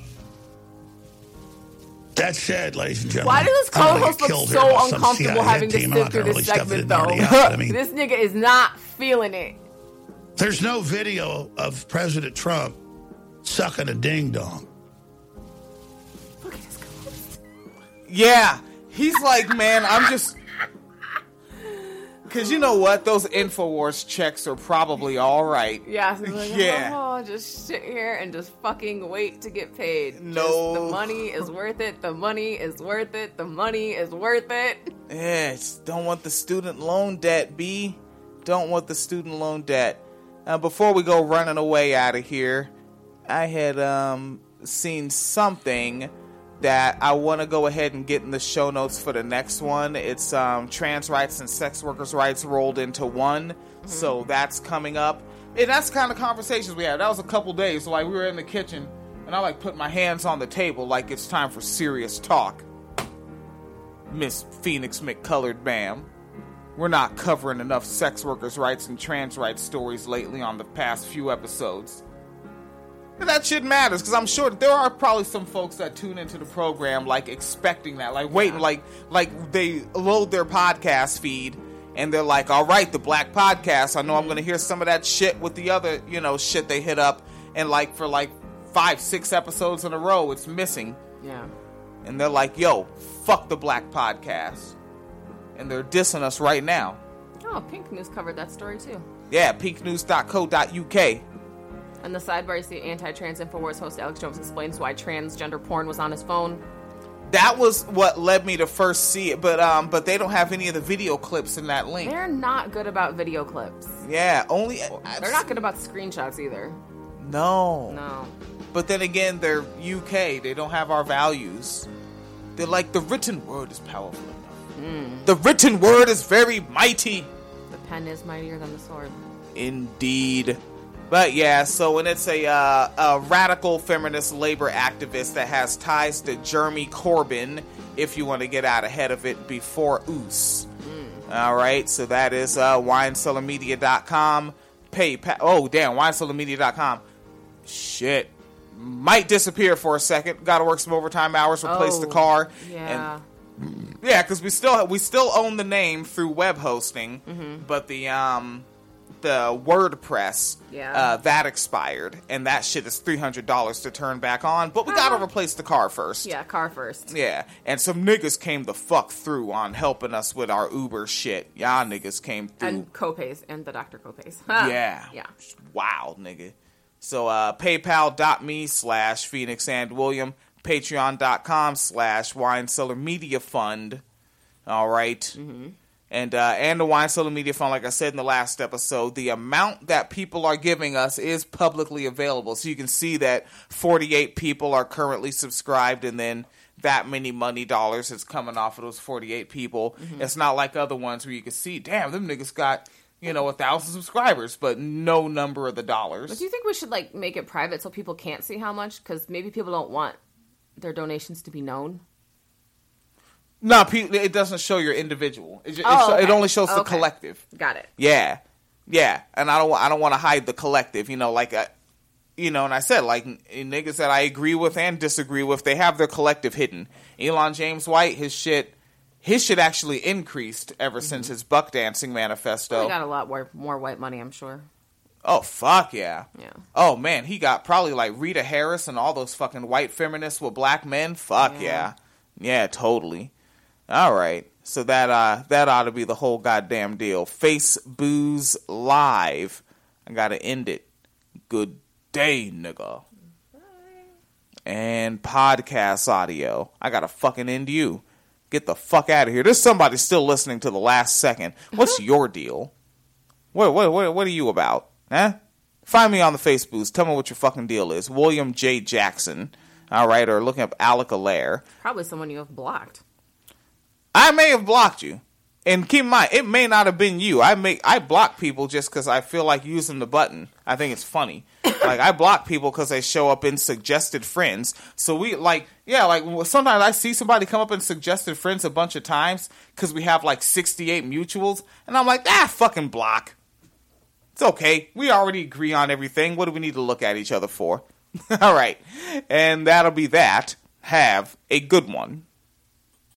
that said, ladies and gentlemen, why does this co-host look so uncomfortable having to sit through this segment, though? This nigga is not feeling it. There's no video of President Trump sucking a ding-dong. Look at his co-host. Yeah. He's like, man, I'm just... Because you know what? Those InfoWars checks are probably all right. Yeah. So like, yeah. Oh, just sit here and just fucking wait to get paid. No. Just, the money is worth it. The money is worth it. The money is worth it. Yeah, just don't want the student loan debt, B. Don't want the student loan debt. Before we go running away out of here, I had seen something that I want to go ahead and get in the show notes for the next one. It's trans rights and sex workers' rights rolled into one. Mm-hmm. So that's coming up. And that's the kind of conversations we had. That was a couple days. So, like, we were in the kitchen, and I, like, put my hands on the table like it's time for serious talk. Miss Phoenix McColored Bam. We're not covering enough sex workers' rights and trans rights stories lately on the past few episodes. And that shit matters, because I'm sure that there are probably some folks that tune into the program, like, expecting that, like, waiting, like they load their podcast feed, and they're like, all right, the Black Podcast, I know I'm going to hear some of that shit with the other, you know, shit they hit up, and, like, for, like, 5-6 episodes in a row, it's missing. Yeah. And they're like, yo, fuck the Black Podcast. And they're dissing us right now. Oh, Pink News covered that story, too. Yeah, pinknews.co.uk. On the sidebar, you see anti-trans InfoWars host Alex Jones explains why transgender porn was on his phone. That was what led me to first see it, but they don't have any of the video clips in that link. They're not good about video clips. Yeah, only... They're not good about screenshots either. No. But then again, they're UK. They don't have our values. They're like, the written word is powerful enough. The written word is very mighty. The pen is mightier than the sword. Indeed. But yeah, so and it's a radical feminist labor activist that has ties to Jeremy Corbyn, if you want to get out ahead of it before OOS. All right, so that is winecellarmedia.com. PayPal. Oh, damn, winecellarmedia.com. Shit. Might disappear for a second. Got to work some overtime hours, replace the car. Yeah. And, yeah, because we still own the name through web hosting, but the WordPress, that expired, and that shit is $300 to turn back on, but we gotta replace the car first. Yeah, car first. Yeah, and some niggas came the fuck through on helping us with our Uber shit. Y'all niggas came through. And copays, and the doctor copays. Yeah. Wow, nigga. So, paypal.me/PhoenixandWilliam, patreon.com/WineCellarMediaFund. All right. And the Wine Cellar Media Fund, like I said in the last episode, the amount that people are giving us is publicly available. So you can see that 48 people are currently subscribed, and then that many money dollars is coming off of those 48 people. It's not like other ones where you can see, damn, them niggas got, 1,000 subscribers, but no number of the dollars. But do you think we should, make it private so people can't see how much? Because maybe people don't want their donations to be known. No, it doesn't show your individual. It only shows the collective. Got it. Yeah, and I don't want to hide the collective. And I said, niggas that I agree with and disagree with, they have their collective hidden. Elon James White, his shit actually increased ever since his buck dancing manifesto. He got a lot more white money, I'm sure. Oh, fuck yeah. Yeah. Oh, man, he got probably Rita Harris and all those fucking white feminists with black men. Fuck yeah. Yeah, totally. All right, so that ought to be the whole goddamn deal. Face Booze Live. I gotta end it. Good day, nigga. Bye. And podcast audio. I gotta fucking end you. Get the fuck out of here. There's somebody still listening to the last second. What's your deal? What are you about? Huh? Find me on the Facebooks. Tell me what your fucking deal is. William J. Jackson. All right, or looking up Alec Allaire. Probably someone you have blocked. I may have blocked you. And keep in mind, it may not have been you. I block people just because I feel like using the button. I think it's funny. I block people because they show up in suggested friends. So sometimes I see somebody come up in suggested friends a bunch of times because we have 68 mutuals. And I'm like, fucking block. It's okay. We already agree on everything. What do we need to look at each other for? All right. And that'll be that. Have a good one.